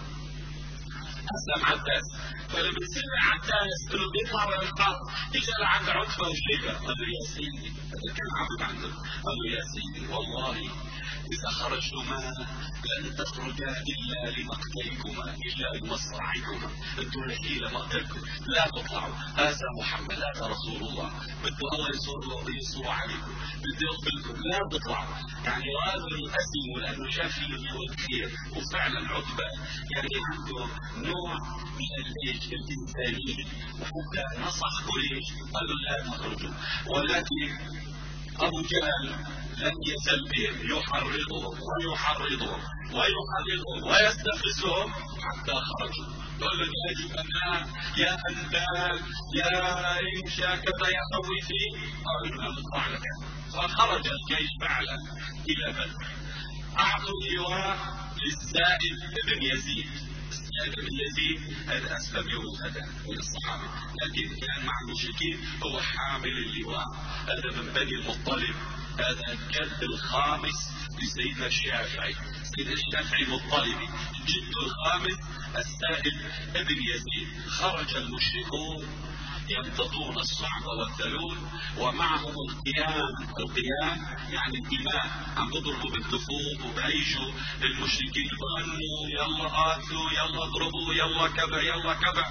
Speaker 1: أسلم عباس. فلما سمع عباس انه بيطلع من الحرب اجى لعند عتبة وشيبة قال له يا سيدي، هذا كان عبد عنده، قال له يا سيدي والله إذا خرجتما لن تخرجا إلا لمقتلكما، إلا لمصرعكما، أنتم الحيلة مقتلكم، لا تطلعوا. هذا محمد، هذا رسول الله، بده الله ينصر عليكم، بده يقبلكم، لا تطلعوا. يعني هذا الأسلم لأنه شاف فيه الخير. وفعلا عتبة يعني عنده نوع من الإنسانية، وحتى نصح قريش قالوا لا تخرجوا. ولكن أبو جهل لم يزل بهم يحرضهم ويحرضهم ويحرضهم ويستفزهم حتى خرجوا. يقول له يا جبناء يا أنبال يا إنشا كذا يا خويفي، قالوا نطلع لك. فخرج الجيش فعلا إلى بدر. أعطوا اللواء للسائب بن يزيد. السائب بن يزيد هذا أسلم يوم غدا من الصحابة، لكن كان مع المشركين هو حامل اللواء. هذا من بني المطلب، هذا الجد الخامس لسيدنا الشافعي. سيدنا الشافعي مطلبي، الجد الخامس السائب بن يزيد. خرج المشركون يمتطون الصعب والثلول ومعهم القيام يعني الدماء، عم بضربوا بالدفوف وبيجوا للمشركين بغنوا يلا قاتلوا يلا اضربوا يلا كذا يلا كذا.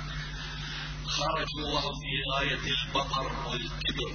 Speaker 1: خرجوا وهم في غاية البطر والكبر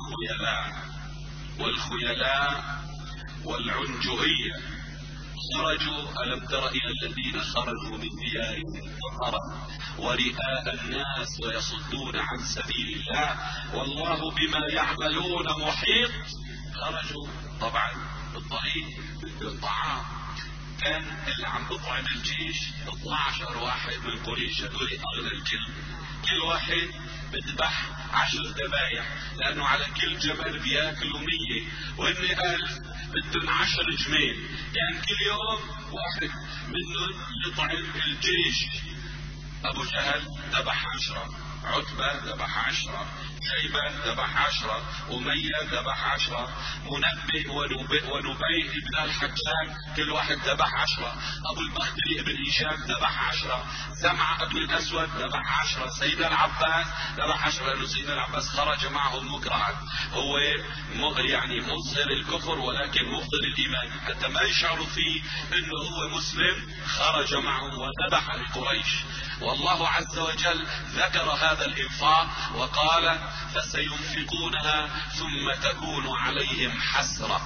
Speaker 1: والخيلاء والعنجهية. خرجوا ألم تر إلى الذين خرجوا من ديارهم بطرا ورئاء الناس ويصدون عن سبيل الله والله بما يعملون محيط. خرجوا طبعا بالطريق بالطعام. كان اللي عم بطعم الجيش 12 واحد من قريش، هذول أغلى الكلب، كل واحد بذبح 10 ذبايح، لأنه على كل جمل بياكلوا 100 وإن 1000 بدهم 10 جمال. يعني كل يوم واحد منهم يطعم الجيش. أبو جهل ذبح 10، عتبة ذبح 10، شيبة ذبح 10، أمية ذبح 10، منبه ونبيه ابن الحجاج كل واحد ذبح 10، أبو البختري ابن هشام ذبح 10، زمعة ابن الأسود ذبح 10، سيدنا العباس ذبح 10، لأنه سيدنا العباس خرج معهم مكرها، هو يعني مظهر الكفر ولكن مظهر الإيمان حتى ما يشعروا فيه إنه هو مسلم. خرج معهم وذبح لقريش. والله عز وجل ذكر هذا الإنفاق وقال فسينفقونها ثم تكون عليهم حسرة.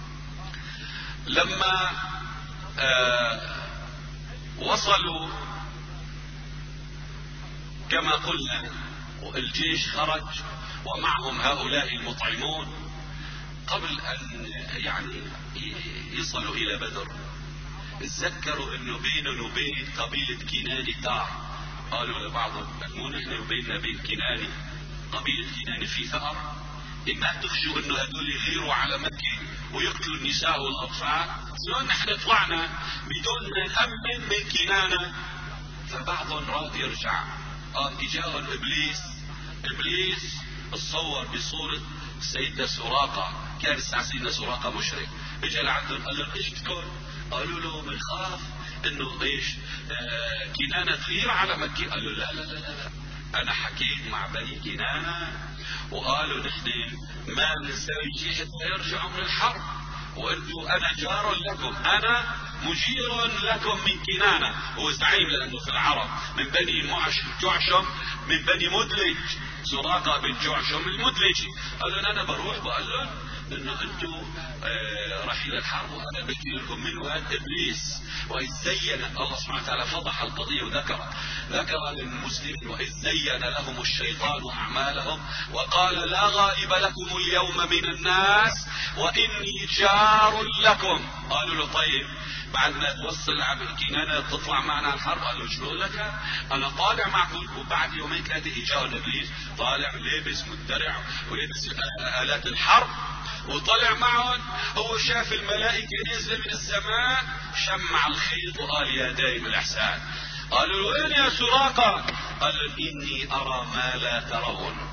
Speaker 1: لما وصلوا كما قلنا والجيش خرج ومعهم هؤلاء المطعمون. قبل ان يعني يصلوا الى بدر تذكروا انه بينهم وبين قبيلة كناني ثار. قالوا لبعضهم مو نحن وبيننا بين كناني قبيلة كناني في ثأر، ما تخشوا انه هدول يغيروا على مكة ويقتلوا النساء والاطفال؟ شلون نحن طلعنا بدون ما نأمن من كنانة؟ فبعضهم راد يرجع. اجاهم ابليس اتصور بصورة سيدنا سراقة، كان سيدنا سراقة مشرك، اجا لعندهم قال لهم ايش بدكم؟ قالوا له بنخاف انه ايش كنانة تغير على مكة. قالوا لا لا لا لا، انا حكيت مع بني كنانة وقالوا نحن ما نسوي شيء حتى يرجعوا من الحرب، وانتم انا جار لكم، انا مجير لكم من كنانة. هو زعيم لانه في العرب من بني جعشم من بني مدلج، سراقة بن جعشم المدلجي. قالوا انا بروح بقول لهم انه انتم راح الى الحرب وانا بجي لكم من واد ابليس. واذ زين الله سبحانه وتعالى فضح القضيه وذكر للمسلمين واذ زين لهم الشيطان اعمالهم وقال لا غالب لكم اليوم من الناس واني جار لكم. قالوا له طيب بعد ما توصل عبد كنانة تطلع معنا الحرب؟ قالوا شنو لك انا طالع معكم. وبعد يومين ثلاثه اجاه ابليس طالع لابس مدرع ولابس الات الحرب وطلع معهم. هو شاف الملائكة نازلة من السماء، شمع الخيط وقال يا دائم الإحسان. قالوا له وين يا سراقة؟ قال إني أرى ما لا ترون.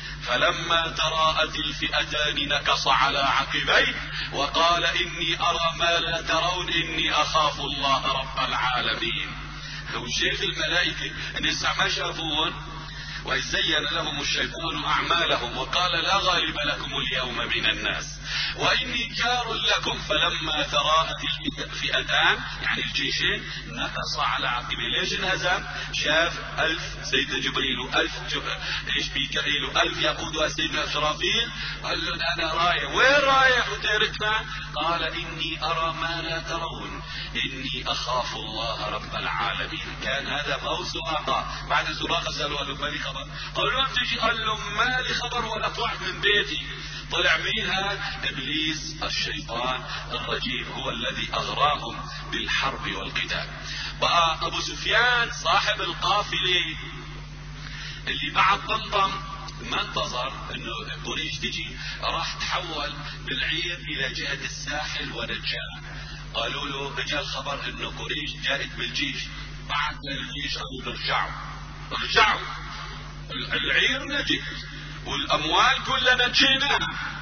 Speaker 1: فلما تراءت الفئتان نكص على عقبيه وقال إني أرى ما لا ترون إني أخاف الله رب العالمين. هو شاف الملائكة لسه ما شافوهم. وإذ زين لهم الشيطان أعمالهم وقال لا غالب لكم اليوم من الناس وإني جار لكم. فلما تراءت الفئتان يعني الجيشين نكص على عقبيه. ليش انهزم؟ شاف 1000 سيدنا جبريل و1000 ايش ميكائيل و1000 يقودها سيدنا إسرافيل. قال له انا رايح. وين رايح وتاركنا؟ قال اني ارى ما لا ترون اني اخاف الله رب العالمين. كان هذا موت سراقة. بعد سراقة سألوا قالوا ما لي خبر؟ قالوا تجي؟ قال له ما لي خبر ولا طلعت من بيتي. طلع منها ابليس الشيطان الرجيم هو الذي اغراهم بالحرب والقتال. بقى ابو سفيان صاحب القافله اللي بعد طمطم ما انتظر انه قريش تجي، راح تحول بالعير الى جهة الساحل ونجاه. قالوا له اجى الخبر انه قريش جاءت بالجيش. بعد الجيش قالوا ارجعوا العير نجت والاموال كلها نجيناها.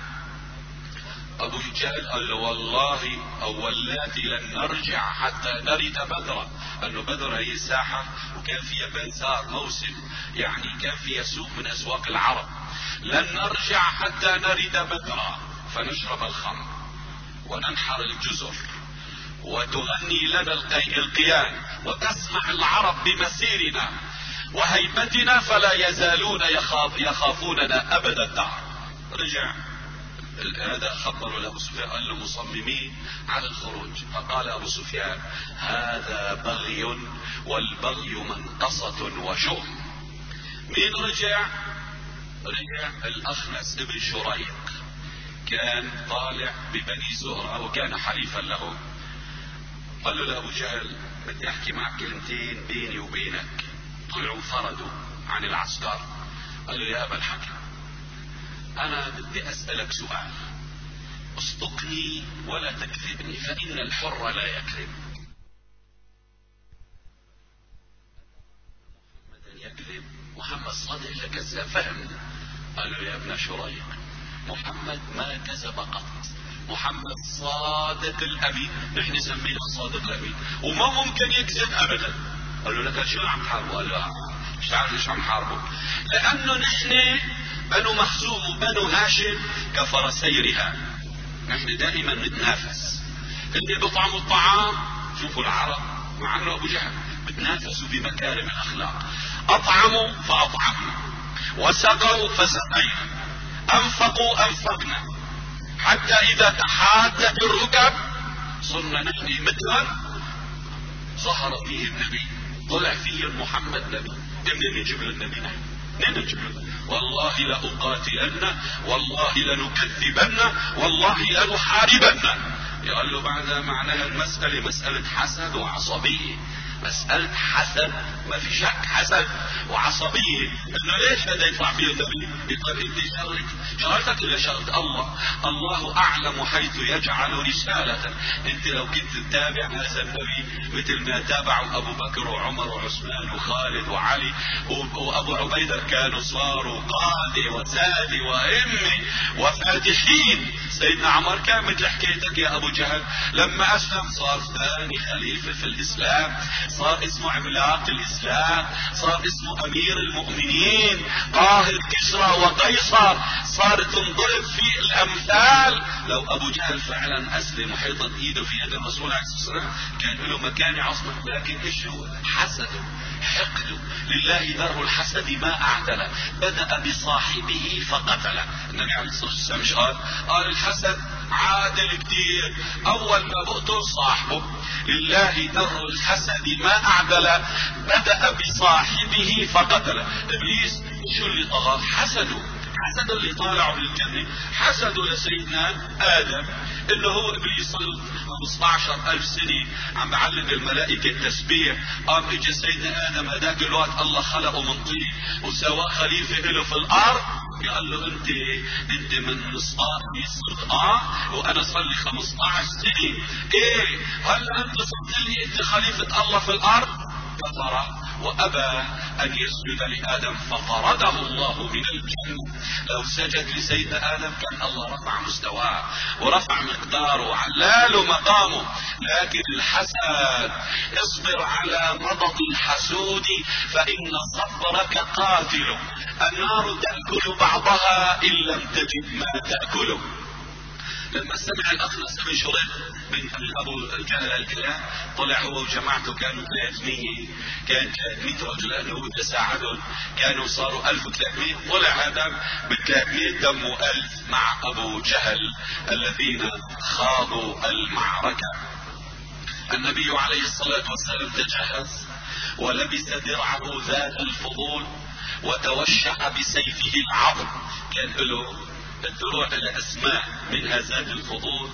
Speaker 1: ابو جهل قال له والله اولاتي لن نرجع حتى نرد بدرا. انه بدر هي ساحة وكان فيها بازار موسم، يعني كان فيها سوق من اسواق العرب. لن نرجع حتى نرد بدرا فنشرب الخمر وننحر الجزر وتغني لنا القيان وتسمع العرب بمسيرنا وهيبتنا فلا يزالون يخافوننا ابد الدهر. رجع هذا خبروا لأبو سفيان قال له مصممين على الخروج. فقال أبو سفيان هذا بغي والبغي منقصة وشؤم. مين رجع الأخنس ابن شريق، كان طالع ببني زهرة وكان حليفا له. قال له لأبو جهل بدي أحكي معك كلمتين بيني وبينك. طلعوا فردوا عن العسكر. قال له يا أبا الحكم أنا بدي أسألك سؤال، اصدقني ولا تكذبني فإن الحر لا يكذب. محمد يكذب، محمد صادق ولا كذاب؟ فهمني. قال له يا ابن شريق محمد ما كذب قط، محمد صادق الأمين، نحن نسميه الصادق الأمين وما ممكن يكذب أبدا. قال له لك شو عم تحاربوا؟ قال له مش تعرف ليش عم نحاربوا؟ لأنه نحن بنو مخزوم وبنو هاشم كفرسي رهان، نحن دائما نتنافس. اللي بيطعموا الطعام شوفوا العرب مع انه ابو جهل بتنافسوا بمكارم الاخلاق. اطعموا فاطعمنا وسقوا فسقينا انفقوا انفقنا حتى اذا تحادت الركب صرنا نحن مثلا ظهر فيه النبي، طلع فيه محمد نبي. قمنا نجيب للنبي نحن ننجح، والله لأقاتلن، والله لنكذبن، والله لنحاربن. يقول له بعد معناها المسألة مسألة حسد وعصبية، مسألة حسد ما في شك، حسد وعصبية. انه ليش هذا يطلع فيه النبي؟ يقول انت شغلتك الى شغلة الله، الله اعلم حيث يجعل رسالة. انت لو كنت تتابع هذا النبي مثل ما تابعوا ابو بكر وعمر وعثمان وخالد وعلي وابو عبيدة، كانوا صاروا قادة وسادة وائمة وفاتحين. سيدنا عمر كان مثل حكايتك يا ابو جهل، لما اسلم صار ثاني خليفة في الاسلام، صار اسمه عملاق الاسلام، صار اسمه امير المؤمنين، قاهر كسرى وقيصر، صارت تنضرب في الامثال. لو ابو جهل فعلا اسلم وحيطت ايده في يد الرسول عليه الصلاه والسلام كان له مكان عظمى، لكن ايش هو؟ حسده، حقده. لله در الحسد ما اعدله، بدأ بصاحبه فقتله. النبي عليه الصلاه والسلام مش قال الحسد عادل كتير، اول ما بقتل صاحبه. لله در الحسد ما اعدل، بدأ بصاحبه فقتله. ابليس شو اللي طغى؟ حسده اللي طالعوا من الجنة، حسده لسيدنا آدم، انه هو ابليس 15,000 سنة عم بعلم الملائكة التسبيح. قام اجى سيدنا آدم هداك الوقت الله خلقه من طين وسواه خليفة له في الارض. قال له انت من نصاب يصير وانا صار لي 15 سنة، ايه هل انت صرت لي انت خليفة الله في الارض؟ كفر وابى ان يسجد لادم فطرده الله من الجنة. لو سجد لسيدنا ادم كان الله رفع مستواه ورفع مقداره وعلاله مقامه. لكن الحسد، اصبر على مضض الحسود فان صبرك قاتل، النار تأكل بعضها ان لم تجد ما تأكله. لما سمع الاخنس بن شريح من ابو جهل الكلام، طلع هو وجماعته كانوا 300 رجل، لانه تساعدهم كانوا صاروا 1300. طلع هذا ب 300 دموا 1000 مع ابو جهل الذين خاضوا المعركة. النبي عليه الصلاة والسلام تجهز ولبس درعه ذات الفضول وتوشح بسيفه العظم. كان له الدروع الاسماء منها ذات الفضول،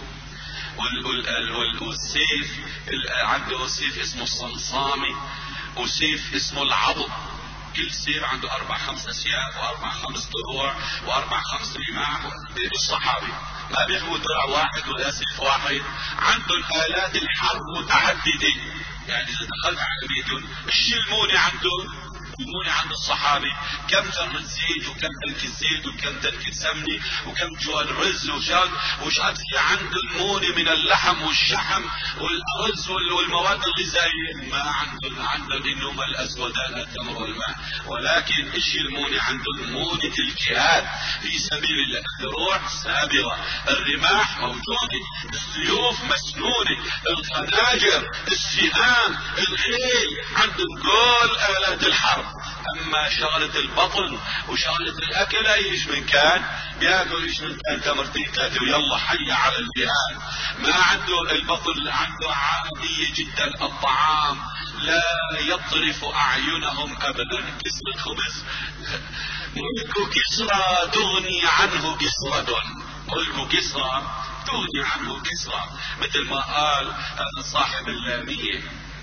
Speaker 1: والسيف عنده سيف اسمه الصلصامي وسيف اسمه العضد. كل سيف عنده 4-5 اسياف و4-5 دروع و4-5 رماح. الصحابي ما بيحموا درع واحد ولا سيف واحد، عندهم آلات الحرب متعددة. يعني اذا دخلت على بيتهم الشلمونة عندهم، المونة عند الصحابي كم ذرة زيت وكم تنكة زيت وكم تنكة سمنة وكم جوال رز وشاد في عنده المونة من اللحم والشحم والرز والمواد الغذائية. ما عندهم انما الاسودان التمر والماء، ولكن ايش المونة عندهم؟ مونة الجهاد في سبيل الله. الدروع سابغة، الرماح موجودة، السيوف مسنونة، الخناجر، السهام، الخيل، عندهم كل آلات الحرب. اما شغلة البطن وشغلة الاكل ايش من كان بياكل، ايش من كان تمرتين 3 ويلا حي على الجهاد. ما عنده البطن، عنده عادية جدا. الطعام لا يطرف اعينهم ابدا. كسر الخبز ملك كسرى تغني عنه كسرة، ملك كسرى تغني عنه كسرى، مثل ما قال صاحب اللامية.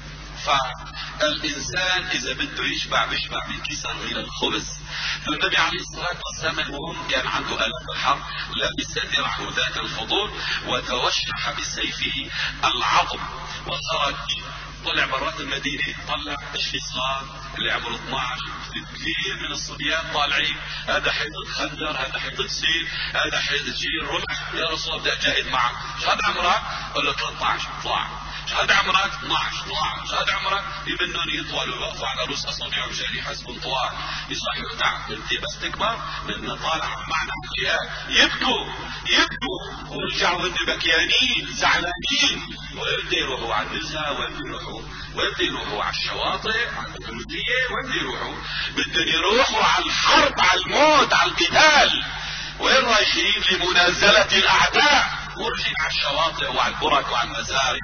Speaker 1: فالإنسان إذا بده يشبع بيشبع بالكسر غير الخبز. فالنبي عليه الصلاة والسلام المهم كان عنده آلة الحرب، لبس درعه ذات الفضول وتوشح بسيفه العظم وخرج. طلع برات المدينة، طلع ايش في صار اللي عمره 12 كثير من الصبيان طالعين، هذا حيطة خندر، هذا حيطة سيل، هذا حيطة شيل رمح. يا رسول الله بدي اجاهد معك. شهد عمرك؟ قال له 13 طلع. شهد عمرك؟ 12 طلع. شهد عمرك؟ يمنون يطولوا يوقفوا على رؤوس اصابعهم عشان يحسبوا طوال يصحوا. تعال انت بس تكبر بدنا طالع معنا يبكوا ورجعوا هن بكيانين زعلانين. وين بده يروحوا؟ على النزهة، وين بده يروحوا؟ على الشواطئ، على الكوميدية، وين بده يروحوا؟ بدهم يروحوا على الحرب، على الموت، على القتال. وين رايحين؟ لمنازلة الاعداء. ورجين على الشواطئ وعلى البرك وعلى المزارع.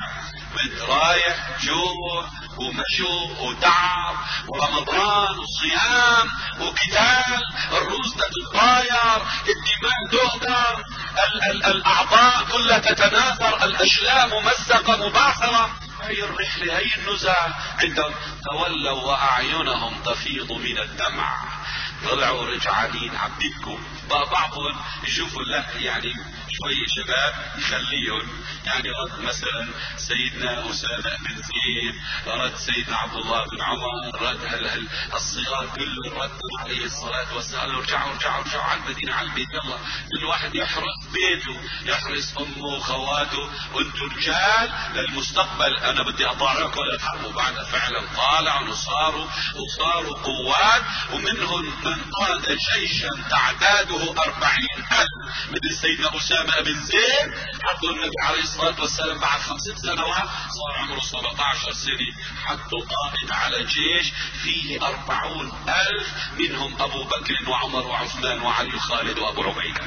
Speaker 1: من رايح جوع ومشو وتعب ورمضان وصيام وقتال، الروس تتطاير، الدماء تهدر، الاعضاء كلها تتناثر، الاشلاء ممزقة مباخرة. هي الرحلة، هي النزهة عندهم. تولوا واعينهم تفيض من الدمع، طلعوا رجعانين عم بيبكوا. بعضهم يشوفوا لا يعني شوية شباب يخليهم، يعني رد مثلا سيدنا أسامة بن زيد، رد سيدنا عبد الله بن عمر، رد الصغار كله رد عليه الصلاة والسلام، ارجعوا على المدينة، على البيت، يلا كل واحد يحرس بيته، يحرس أمه وخواته، وانتم رجال للمستقبل، أنا بدي أطالعكم للحرب. وبعد فعلا طالعوا وصاروا قوات، ومنهم من قاد جيشا تعداده 40,000 مثل سيدنا أسامة بن زيد. حطوا النبي عليه الصلاة والسلام بعد 5 سنوات صار عمره 17 سنة، حطوا قائد على جيش فيه 40,000، منهم أبو بكر وعمر وعثمان وعلي وخالد وأبو عبيدة.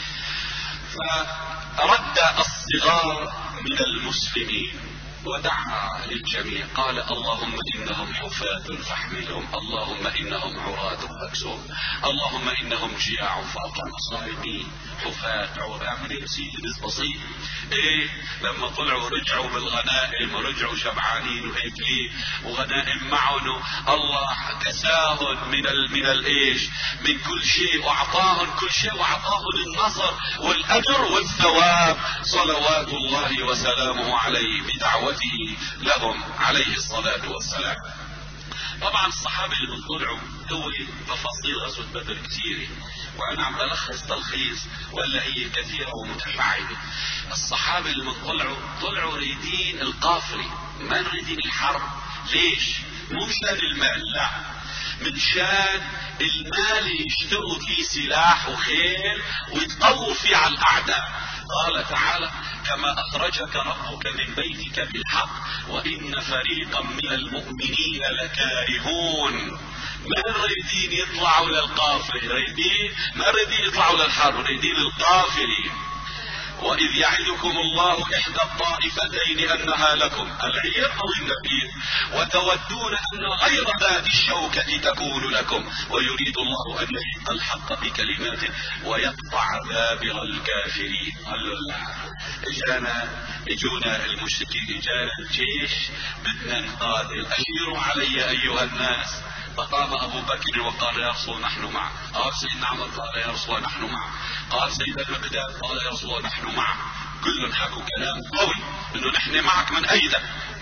Speaker 1: فرد الصغار من المسلمين ودعا للجميع، قال اللهم إنهم حفاة فاحملهم، اللهم إنهم عراة فاكسهم، اللهم إنهم جياع فاطعم، صائمين حفاة عراة. من يسيد بسيط ايه لما طلعوا رجعوا بالغنائم ورجعوا شبعانين وهيكلين وغنائم معهم، الله كساهم من الايش، من كل شيء، واعطاهم كل شيء، واعطاهم النصر والاجر والثواب، صلوات الله وسلامه عليه بدعوته لهم عليه الصلاة والسلام. طبعا الصحابة اللي طلعوا هو تفاصيل غزوة بدر كثيرة، وانا عم بلخص تلخيص ولا هي كثيرة ومتفاعلة. الصحابة اللي طلعوا ريدين القافلة، ما ريدين الحرب. ليش؟ مو مشان المال، لا، من شان المال يشتروا فيه سلاح وخيل ويتقووا فيه على الاعداء. قال تعالى كما اخرجك ربك من بيتك بالحق وان فريقا من المؤمنين لكارهون. ما ريدين يطلعوا للقافله، ما ريدين يطلعوا للحرب، ريدين القافله. وإذ يعدكم الله إحدى الطائفتين أنها لكم، العير أو النبيذ، وتودون أن غير ذات الشوكة تكون لكم، ويريد الله أن يحق الحق بكلماته ويقطع دابر الكافرين. قالوا لا، اجونا المشركين، اجانا الجيش، بدنا نقاتل، أشيروا علي أيها الناس. فقام أبو بكر وقال يا رسول نحن معك، قال سيدنا عمر قال يا رسول نحن معك، قال سيدنا المقداد قال يا رسول نحن معك. كلهم حكوا كلام قوي انه نحن معك من ايدك.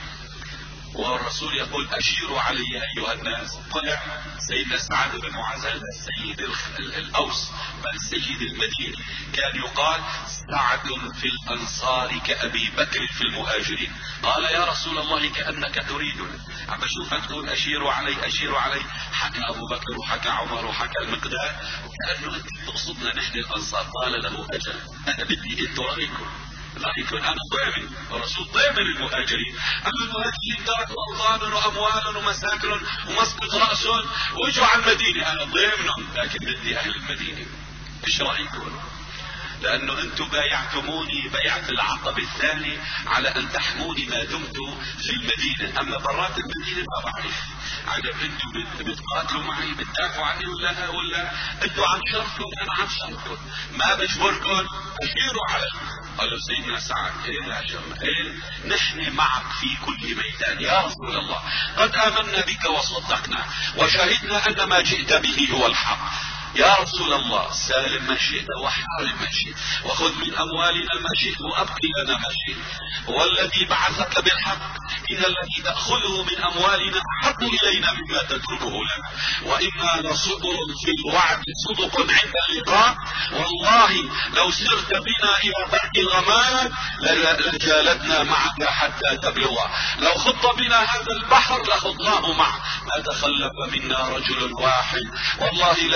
Speaker 1: والرسول يقول اشيروا علي ايها الناس. طلع سيدنا سعد بن معاذ السيد الاوس بل سيد المدينة، كان يقال سعد في الانصار كابي بكر في المهاجرين. قال يا رسول الله كأنك تريدنا، عم بشوفك تقول اشيروا علي. حكى ابو بكر وحكى عمر وحكى المقداد وكأنه انت تقصدنا نحن الانصار. قال له اجل، انا بدي انتوا رايكم، انا ضامن، الرسول ضامن المهاجرين. اما المهاجرين تركوا اوطانهم واموالهم ومساكنهم ومسقط راسهم واجوا على المدينه، انا ضامنهم، لكن بدي اهل المدينه. ايش رايكم؟ لانه انتم بايعتموني بيعة العقبة الثاني على ان تحموني ما دمت في المدينة، اما برات المدينة ما بعرف. عجب انتم بتقاتلوا معي بتدافعوا عني ولا انتم عن شرطكم، انا عن شرطكم، ما بجبركم، اشيروا علي. قالوا سيدنا سعد لا جرم، نحن معك في كل ميدان يا رسول الله، قد آمنا بك وصدقنا وشهدنا ان ما جئت به هو الحق. يا رسول الله سالم ما شئت وحارب ما شئت وخذ من اموالنا ما شئت وابقي لنا ما شئت، والذي بعثك بالحق ان الذي تأخذه من اموالنا احب الينا مما تتركه لنا، وانا لصدق في الوعد صدق عند اللقاء، والله لو سرت بنا الى بر الغمام لجالدنا معك حتى تبلغ، لو خض بنا هذا البحر لخضناه معك، ما تخلف منا رجل واحد، والله لا نقول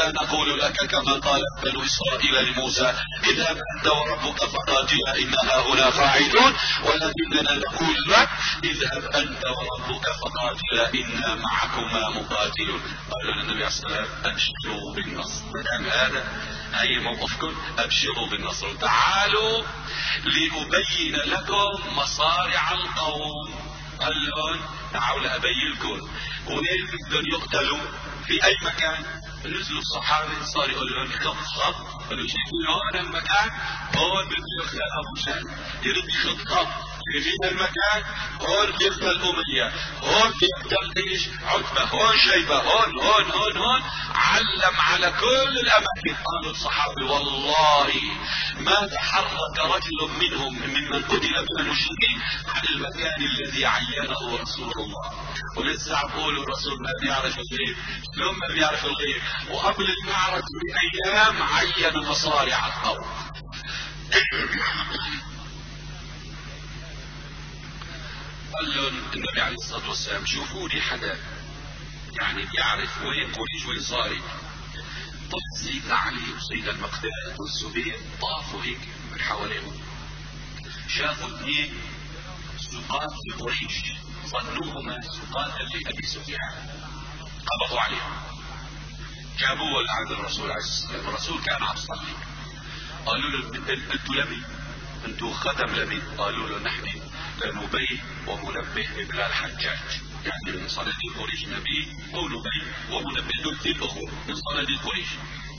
Speaker 1: نقول لك كما قال بنو إسرائيل لموسى اذهب أنت وربك فقاتلا إنها هنا قاعدون، ولكننا نقول لك اذهب أنت وربك فقاتلا إنا معكما مقاتلون. قال النبي عليه الصلاة والسلام أبشروا بالنصر، هذا أي موقفكم، أبشروا بالنصر، تعالوا لأبين لكم مصارع القوم. قال لهم تعالوا أبين لكم وين بدهم يقتلوا في أي مكان. نزلوا الصحابة صار يقول لهم خط، قالوا شايفين هون المكان، هون بده يقتل أبو جهل، يريد يخط في المكان، هون يقتل أمية، هون يقتل ايش عتبة، هون شيبة، هون علم على كل الأماكن. قالوا الصحابة والله ما تحرك رجل منهم ممن قتل من المشركين عن المكان الذي عينه رسول الله. ولسه عقول الرسول ما بيعرف الغيب، لهم ما بيعرف الغيب، وقبل المعركة بأيام عين مصارع القوم. قال لهم النبي عليه الصلاة والسلام شوفوا لي حدا يعني بيعرف وين قريش وين صارت. طب سيدنا علي وسيدنا المقداد والزبير طافوا هيك من حواليهم، شافوا اثنين سقاط لقريش ظنوهما سقاطا لأبي سفيان، قبضوا عليهم جابوه لعند الرسول عليه الصلاة والسلام. الرسول كان عم يصلي، قالوا له انتوا لمين؟ انتوا خدم لمين؟ قالوا له نحن لنبي ومنبه ابن الحجاج، يعني من صناديق قريش نبي ونبي ومنبه دول في الاخوه من صناديق قريش.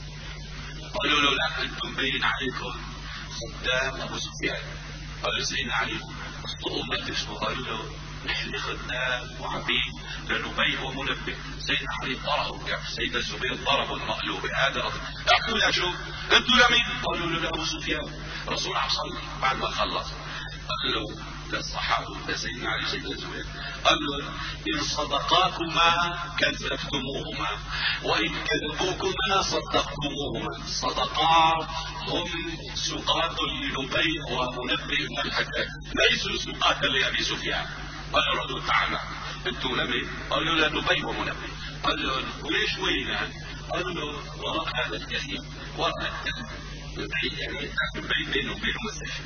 Speaker 1: قالوا له لا انتم باين عليكم خدام ابو سفيان. قالوا سيدنا علي اخطئوا ما تشبهوا. قالوا له نحن خدام وعبيد لنبي ومنبه. سيدنا علي ضربوا، سيدنا الزبير ضربوا المقلوبه. هذا احكوا له شو انتوا لمين؟ قالوا له لابو سفيان. الرسول عم صلي بعد ما خلص قال له للصحابه لسيدنا علي سيدنا الزبير، قال له ان صدقاكما كذبتموهما وان كذبوكما صدقتموهما. الصدقاء هم سقاط لنبي ومنبه من الحجاج، ليسوا سقاطا لابي سفيان. قال الرجل تعالى انتوا لمين؟ قالوا له نبي ومنبه. قال له وليش وينان؟ قالوا له وراء هذا الكثير، وراء الكثير يعني بينه وبين مسجد.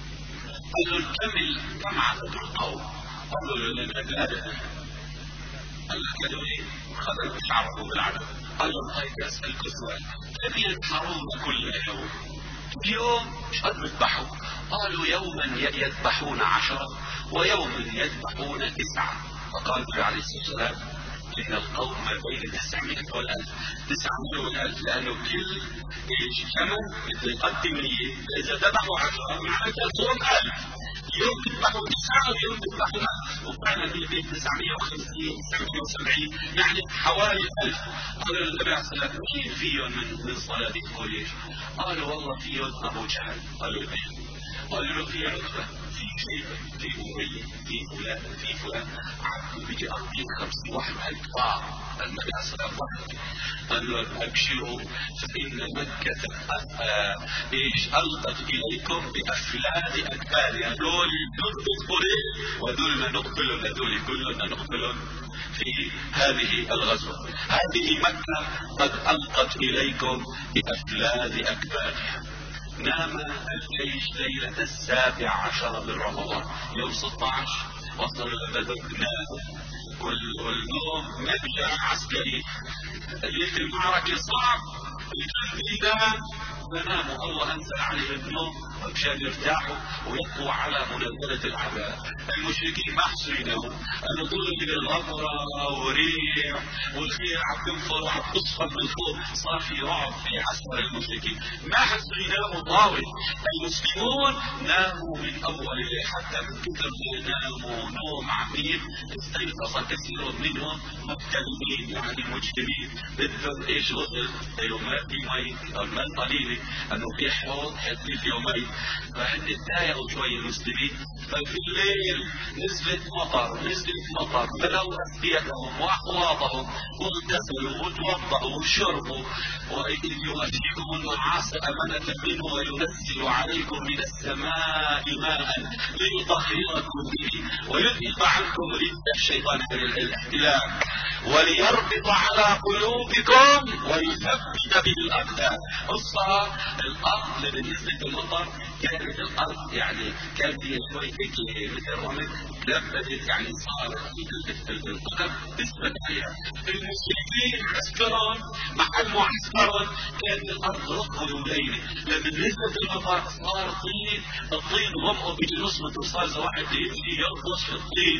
Speaker 1: قال له كم عدد القوم؟ قالوا له لنا ثلاثة. قال له كانوا ايه؟ خذوا شعرهم بالعدد. قال له هاي اسالكم سؤال، كم يذبحون كل يوم؟ يوم مش قد يذبحوا؟ قالوا يوما يذبحون 10 ويوما يذبحون 9. فقال النبي عليه الصلاة والسلام إن القوم ما بين 900 و1000، 900 و1000، لأنه كل جمل بده يقدم نية. إذا ذبحوا 10 معناتها صوم 1000، يوم يذبحوا 9 ويوم يذبحوا 1000، وفعلا في البيت 950 970 يعني حوالي 1000. قال النبي عليه الصلاة والسلام مين فيهم من صناديق قريش؟ قالوا والله فيهم أبو جهل. قالوا له قالوا له في عتبة، في شيبة، في أمية، في فلان عبد بيجي 40-50 هكتار. النبي عليه الصلاة والسلام قال له ابشروا فإن مكة ألقت إليكم بأفلاد أكبادها. هذول نقتل قريش وهذول نقتلهم، هذول كلنا نقتلهم في هذه الغزوة. هذه مكة قد ألقت إليكم بأفلاد أكبادها. نام الجيش ليلة 17 من رمضان، يوم 16 وصل بدر. نام والنوم مبدأ عسكري، ليلة المعركة صعب، الجندي فناموا. الله انزل عليهم النوم مشان يرتاحوا ويقوا على منزلة العذاب. المشركين ما حسوا يناموا، انه طول الليل الغبرة وريح والخير عم تنفر وعم تصفر من فوق، صار في رعب في عسكر المشركين، ما حسوا يناموا طاول. المسلمون ناموا من اول الليل، حتى من كثر ما ناموا نوم عميق استيقظ كثير منهم مبتلين يعني مجرمين بدهم ايش غسل يومين في مي، الماء قليله انه في حوض حتى في يومين، فهن تضايقوا شوي المسلمين. ففي الليل نزلت مطر بلوا اسقيتهم واحواضهم واغتسلوا وتوضأوا وشربوا، وإذ يغشيكم النعاس أمنة منه وينزل عليكم من السماء ماء ليطهركم به ويذهب عنكم رجس الشيطان الاحتلال. وليربط على قلوبكم ويثبت به الأقدام. الصلاة الأرض لما نزلت المطر كانت الأرض يعني كانت هي شوي هيك مثل الرمل لبدت، يعني صارت القدم تثبت عليها. المشركين معسكرهم مع المعسكرهم كانت الأرض رطبة وليلة، لما نزلت المطر صار طين، الطين غمقوا بجنوس متوصل واحد يمشي يغطس في الطين،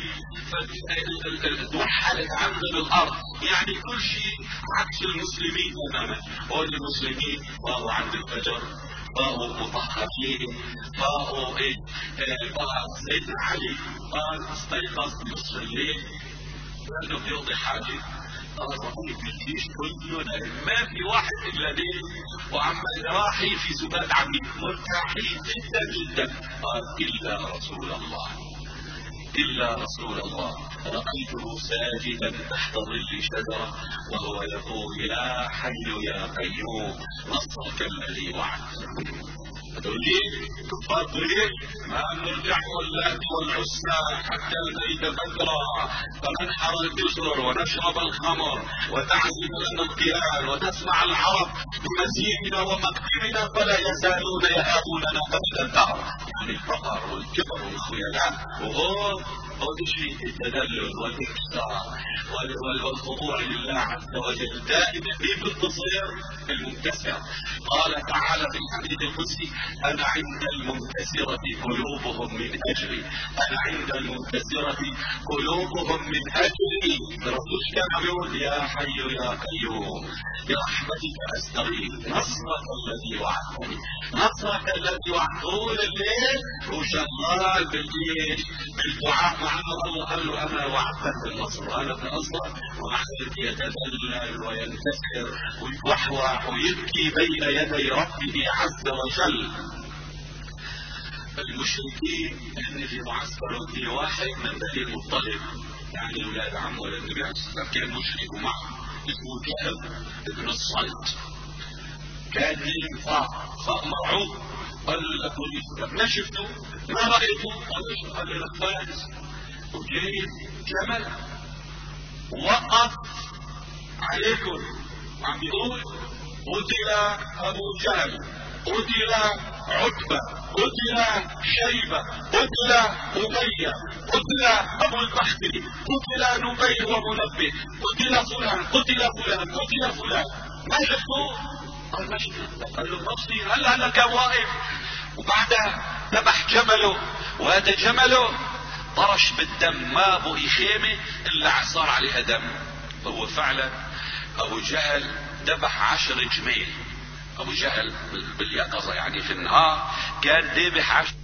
Speaker 1: فتوحلت عندهم الأرض. يعني كل شيء عكس المسلمين تماما. هول المسلمين بقوا عند الفجر، بقوا مطهرين، بقوا بقى سيدنا علي قال استيقظ بنصف الليل لانه بيقضي حاجه، قال رأيت الجيش كله نايم، ما في واحد الا ليل وعم راحي في سبات عميد مرتاحين جدا جدا. قال الا رسول الله، إلا رسول الله رأيته ساجدا تحت ظل شجرة وهو يقول يا حي يا قيوم نصرك الذي وعدت. هذول كفار قريش ما نرجع واللات والعزى حتى نزيد بدرا فننحر الجزر ونشرب الخمر وتعزف لنا القيان وتسمع العرب بمسيرنا ومقدمنا فلا يزالون يهابوننا قبل الدهر. يعني الفقر والكبر والخيلاء وغور شيء التدلل والاكثار والخضوع لله عز وجل دائما بانتصار المنكسر. قال تعالى في الحديث القدسي انا عند المنكسرة قلوبهم من اجلي، انا عند المنكسرة قلوبهم من اجلي. الرسول كان يقول يا حي يا قيوم برحمتك استغيث نصرك الذي وعدتني، نصرك الذي وعدتني. طول الليل وشغال بالجيش بالدعاء مع الله قال له انا وعدتك بالنصر وانا بنصرك، ومع ذلك يتذلل وينكسر ويتوحوح ويبكي بين يدي ربه عز وجل. المشركين كان في معسكر في واحد من بني المطلب، يعني اولاد عمه النبي عليه الصلاه والسلام، كان مشرك معه اسمه كعب بن الصلت. كان فاق مرعوب، قال له ما شفته ما رايته، قال له فارس وجايب جمل وقف عليكم وعم يقول قتل ابو جهل، قتل عتبة، قتل شيبة، قتل أمية، قتل أبو البختري، قتل نبي ومنبه، قتل فلان، قتل فلان، قتل فلان. ما شفتوه؟ قال ما شفته. قال له نفسي هلا كان واقف، وبعدها ذبح جمله، وهذا جمله طرش بالدم، ما بقي خيمة إلا صار عليها دم. فهو فعلا أبو جهل ذبح 10 جميل. أبو جهل باليقظة يعني في النهار كان ذبح 10